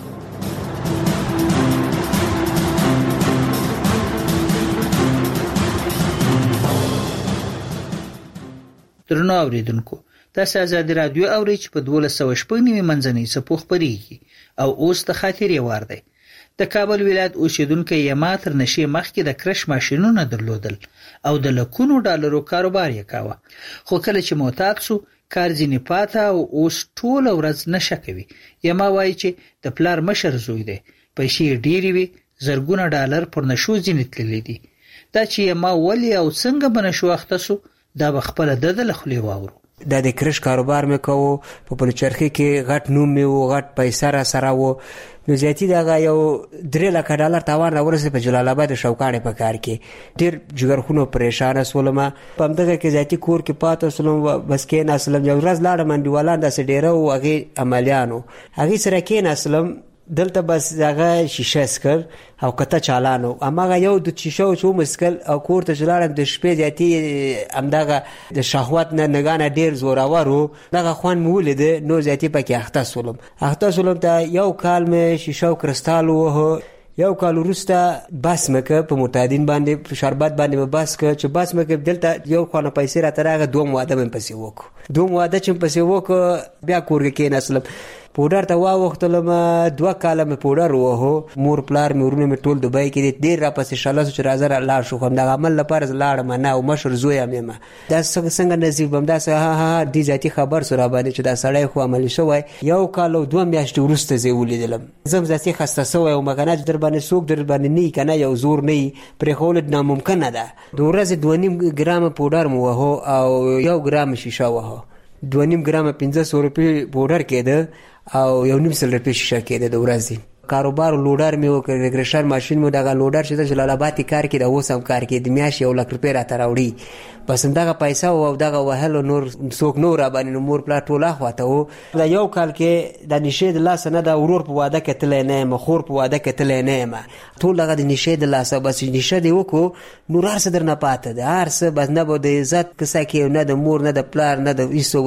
درنو اوریدونکو، تاسو آزاد رادیو اورئ چې په دولس سوه شپږ نیمه منځنۍ څپو خپرېږي او اوس د خاطرې وار دی. د کابل ولایت اوسیدونکو یما تر نشي مخکې د کرش ماشینونه درلودل او د لکونو ډالرو کاروبار یې کاوه. خو کله چې معتاد شو کار ځینې پاته او اوس ټول ورځ نشه کوي. یما وایي چې د پلار مشر زوی دی، پیسې ډېرې وي، زرګونه ډالر پر نشو ځینې تللی دي. دا چې یما ولې او څنګه به نشو اخته سو دا به خپله د د له خولې واورو. دا د کرش کاروبار مې کوو، په پلچرخي کې غټ نوم مې و، غټ پیسه را سره و. نو زیاتي دغه یو درې لکه ډالر تاوان راورسېد په جلال آباد د شوکاڼې په کار کې. ډېر جګرخونو پریشانه سولم. په همدغه کې زیاتي کور کې پاته سولم، بس کېناستلم. یو ورځ لاړم انډیوالان داسې ډېره وو، هغې عملیانو هغې سره کېناستلم. دلته بس هغه شیشه اسکل او کته چالانو اماغه یو د شیشه او مسکل او کور ته جوړم د شپې زیاتی امداغه د شهوت نه نگانه ډیر زورورو دغه خوان مولید نو زیاتی پکې اخته سولم اخته سولم ته یو کال مې شیشه او کرستال وه. یو کال وروسته بس مکه په معتادین باندې شربت باندې بس ک چې بس مکه دلته یو خانه پیسې را ترغه دوه واده من پسې وک دوه واده چې پسې وک بیا کورګه کې نسلم پودر ته وا وختلم دوه کاله مې پودر وه. مور پلار مې ورونه مې ټول دوبای کې ډیر را پسې شلاسو چې راځه الله شو کوم د عمل لپاره لاړم نه او مشر زوی مې ما دا څنګه نصیب بم دا ها ها دي ذاتی خبر سره باندې چې دا سړی خو عمل شوی. یو کال او دوه میاشتې ورسته زه ولیدلم زم ذاتی خسته سوی او مګناج در باندې سوق در باندې نه کنه یو زور نه پرې خول ناممکن ده. دوه ورځې دوه نیم ګرام پودر مو وه او یو ګرام شیشه وه. دوه نیم ګرام پنځه سوه روپۍ پودر کېده او یو نیم سل روپۍ شیشه کېده د ورځې. کاروبار لوډر مې وکړ ریګریشن ماشین مو دغه لوډر چې د جلال آباد کار کې د اوس هم کار کې د میاشتې یو لک روپۍ راته راوړي. بس دغه پیسې او دغه وهلو نور څوک نور را باندې مور پلا ټول اخواته وو. دا یو کال کې د نشه د لاس نه د ورور په واده کې تل نه مخور په واده کې تل نه ټول دغه د نشه د لاس بس نشه دی وکړو نور هر څه درنه پاته ده هر څه بس نه به د عزت کسه کې نه د مور نه د پلار نه د ایسو یو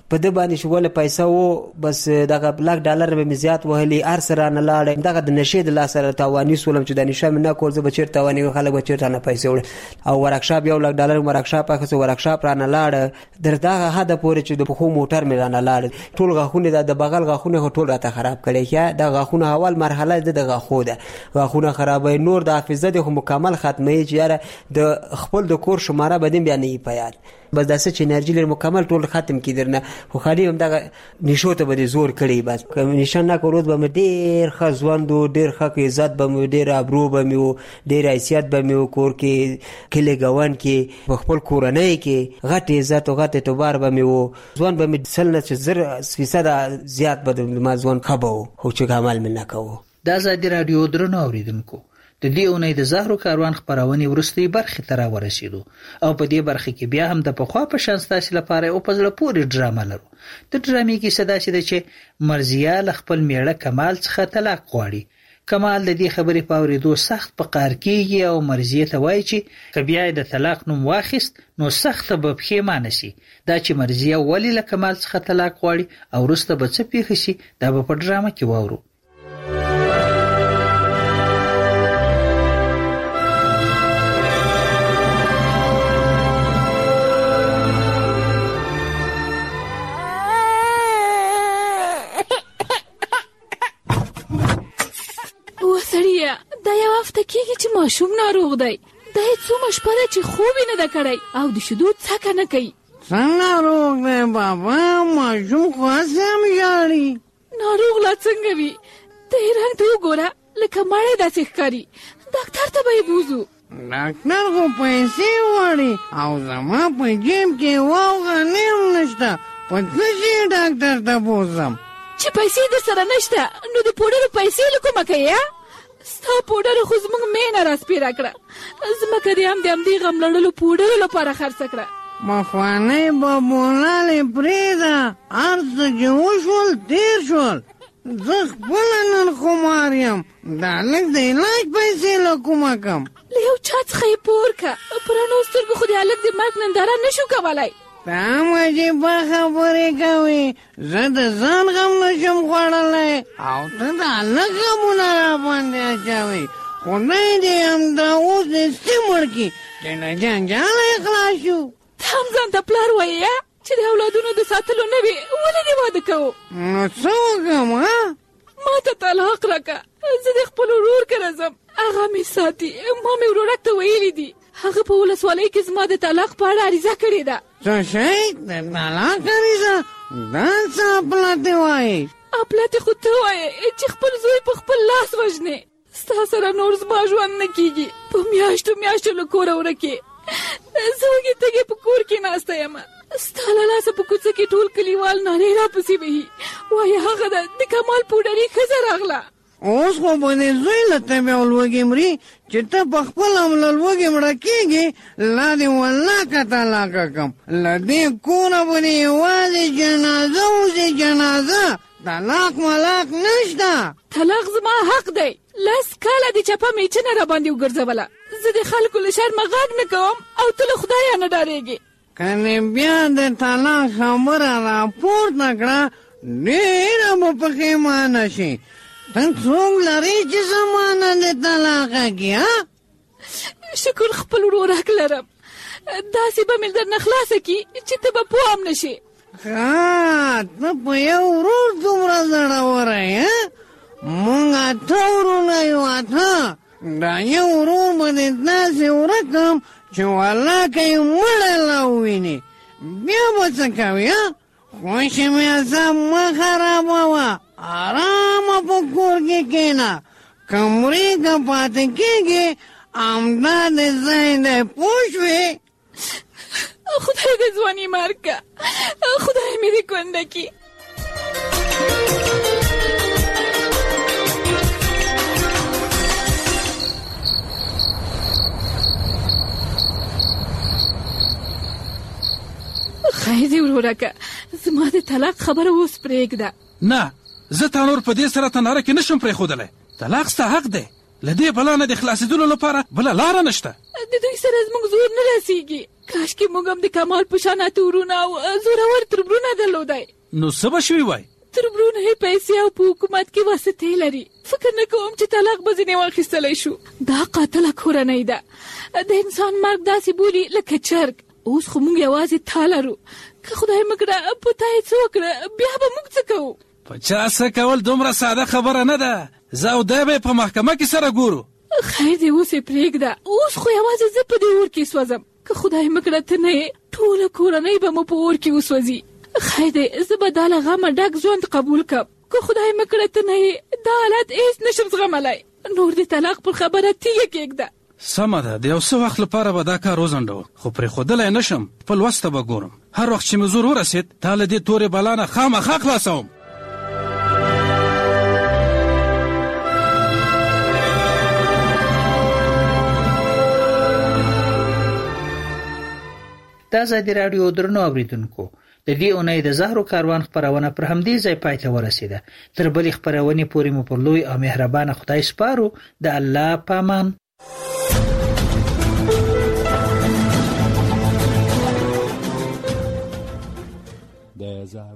په د باندې شوله پیسې وو بس دغه بلاک ډالر به زیات وهلي ار سره نه لاړ دغه د نشي د لاس سره تاوانی سولم چې د نشه نه کول زه بچیر تاوانی خلک بچیر نه پیسې وړ او ورکشاپ یو لاک ډالر ورکشاپ اخو ورکشاپ را نه لاړ در دغه هدا پورې چې د خو موټر مې را نه لاړ ټول غاخونه د بغل غاخونه ټول راته خراب کړي چې د غاخونه اول مرحله د غاخو ده غاخونه خرابې نور د حافظه د مکمل ختمه چې یاره د خپل د کور شماره بدیم بیا نه پیاد بس داسې چې انرژي لري مکمل ټول ختم کیدرنه خو خالي هم دغه نشو ته به زور کړی بس نشان نه کولود به ډیر خزوندو ډیر خک عزت به ډیر ابرو به میو ډیر حیثیت به میو کور کې کله غوان کې خپل کورنۍ کې غټ عزت او غټ اعتبار به میو ځوان به سلنه چې زر فیصد زیات به ما ځوان خبو خو چې عمل من نه کوو د ازادي رادیو درنو اوریدونکو د دې اونۍ د زهرو کاروان خبرونه ورستي برخه تر ورسېدو او په دې برخه کې بیا هم د پخوا په شان ستاسو لپاره او په ځل پورې ډرامه لرو د ډرامې کې صدا شته چې مرزیه ل خپل میړه کمال څخه طلاق غواړي کمال د دې خبرې په اوریدو سخت په قهر کېږي او مرزیه ته وایي چې کبیا د طلاق نوم واخیست نو سخت به پښیمانه شي دا چې مرزیه ولی ل کمال څخه طلاق غواړي او ورسته به څه پیښ شي دا په ډرامه کې وورو کېږي چې ماشوم ناروغ دی دا څومره شپه ده چې خوب نه ده کړی او د شیدو څکه نه کوي څنګه ناروغ دی بابا ماشوم خو سم ژاړي ناروغ لا څنګه وي ته یې رنګ ته وګوره لکه مړی داسې ښکاري ډاکټر ته به یې بوځو ډاکټر خو پیسې غواړي او زما په جیب کې واوغه نیم نشته په څه شي ډاکټر ته بوځم چې پیسې در سره نشته نو د پوډرو پیسې له کومه کوې ستا پوډر خو زموږ مینه راسپیره کړه زمکه دې هم د همدې غم لړلو پوډرو لپاره خرڅه کړه مخوانۍ بابولالې پرېږده هر څه چې وشول تېر شول زه خپله نن خمار یم دا لږ د علاج پیسې له کومه کم له یو چا څخه یې پور که په رڼو سترګو خو د هلک د مرګ ننداره نه شو کولی ته هم عجیبه خبرې کوې زه د ځان غم نشم خوړلی او ته د هلک غمونه راباندې اچوې خدای دې همدا اوس دستي مړ کړي چې له جنجاله یې خلاص شو ته هم ځان ته پلار وایې چې د اولادونو د ساتلو نه وي ولې دې واده کوو نو څه وکړم ها ما ته طلاق راکړه زه د خپل ورور کره ځم هغه مې ساتي ما مې ورورک ته ویلي دي هغه په ولسوالۍ کې زما د طلاق په اړه عریضه کړې ده څه شی د طلاق عریضه دا څه اپلاتې وایي اپلاتې خو ته وایې چې خپل زوی په خپل لاس وژنې ستا سره نور زما ژوند نه کېږي په میاشتو میاشتو له کوره ورکې زه وږې تږې په کور کې ناسته یم ستا له لاسه په کوڅه کې ټول کلیوال نارې راپسې وهي وایي هغه ده د کمال پوډري ښځه راغله اوس خو به دې زوی له طبع لوږې مري چې ته په خپل هم له لوږې مړه کېږې لا دې والله که طلاقه کړم له دې کوره به دې یوازې جنازه وځي جنازه طلاق ملاق نشته طلاق زما حق دی لس کاله د چپه میچنه راباندې وګرځوله زه د خلکو له شرمه غږ نه کوم او ته له خدایه نه ډارېږې که دې بیا د طلاق خبره راپورته کړه ډېره به پښېمانه شي ته څوک لرې چې زمانه د طلاقه کړي شکر خپل ورورک لرم داسې به مې درنه خلاصه کړي چې ته به پوه هم نه شې ښه ته په یو ورور دومره زړوره یې مونږ اته ورونه یو اته دا یو ورور به دې داسې ورکم چې والله که یې مړی لا ووینې بیا به څه کوې خوښې مې اعصاب مه خرابوه آرامه په کور کې کښېنه که مرې که پاتې کېږې همدا د ځای دی پوه شوې خدای دې ځواني مار که خدای مې دې کونده کړي خیر دې ورورکه زما د طلاق خبره اوس پرېږده نه زه تا نور په دې سره تناره کې نشم پرېښودلی طلاق ستا حق دی له دې بلا نه د خلاصېدلو لپاره بله لاره نشته د دوی سره زموږ زور نه رسېږي کاش کې موږ هم د کمال په شان تورونه او زورور تربرونه درلودای. نو څه به شوي وای؟ تربرونه یې پیسې او په حکومت کې واسطې لري. فکر نه کوم چې طلاق به ځینې واخیستلی شو. دا قاتله کورنۍ ده. د انسان مرګ داسې بولي لکه چرګ. اوس خو موږ یوازې تا لرو. که خدای مکړه په تا یې څه وکړه بیا به موږ څه کوو؟ په چا څه کول دومره ساده خبره نه ده. زه او دی به یې په محکمه کې سره ګورو. خیر دی اوس یې پرېږده. اوس خو یوازې زه په دې اور کې سوځم. که خدای مکړه ته نه یې ټوله کورنۍ به مو په اور کې وسوځي. خیر دی زه به دا له غمه ډک ژوند قبول کړم. که خدای مکړه ته نه یې دا حالت هېڅ نشم زغملی. نور د طلاق پر خبره تیږه کېږده. سمه ده د یو څه وخت لپاره به دا کار وځنډوم خو پرېښودلی نه شم. خپل وس ته به ګورم. هر وخت چې مې زور ورسېد تا له دې تورې بلا نه خامخا خلاصوم. د ازادي راډیو درنو اوریدونکو د دې اونۍ د زهرو کاروان خپرونه پر همدې ځای پای ته ورسېده. تر بلې خپرونې پورې مو پر لوی او مهربانه خدای سپارو. د الله پامان. د زهرو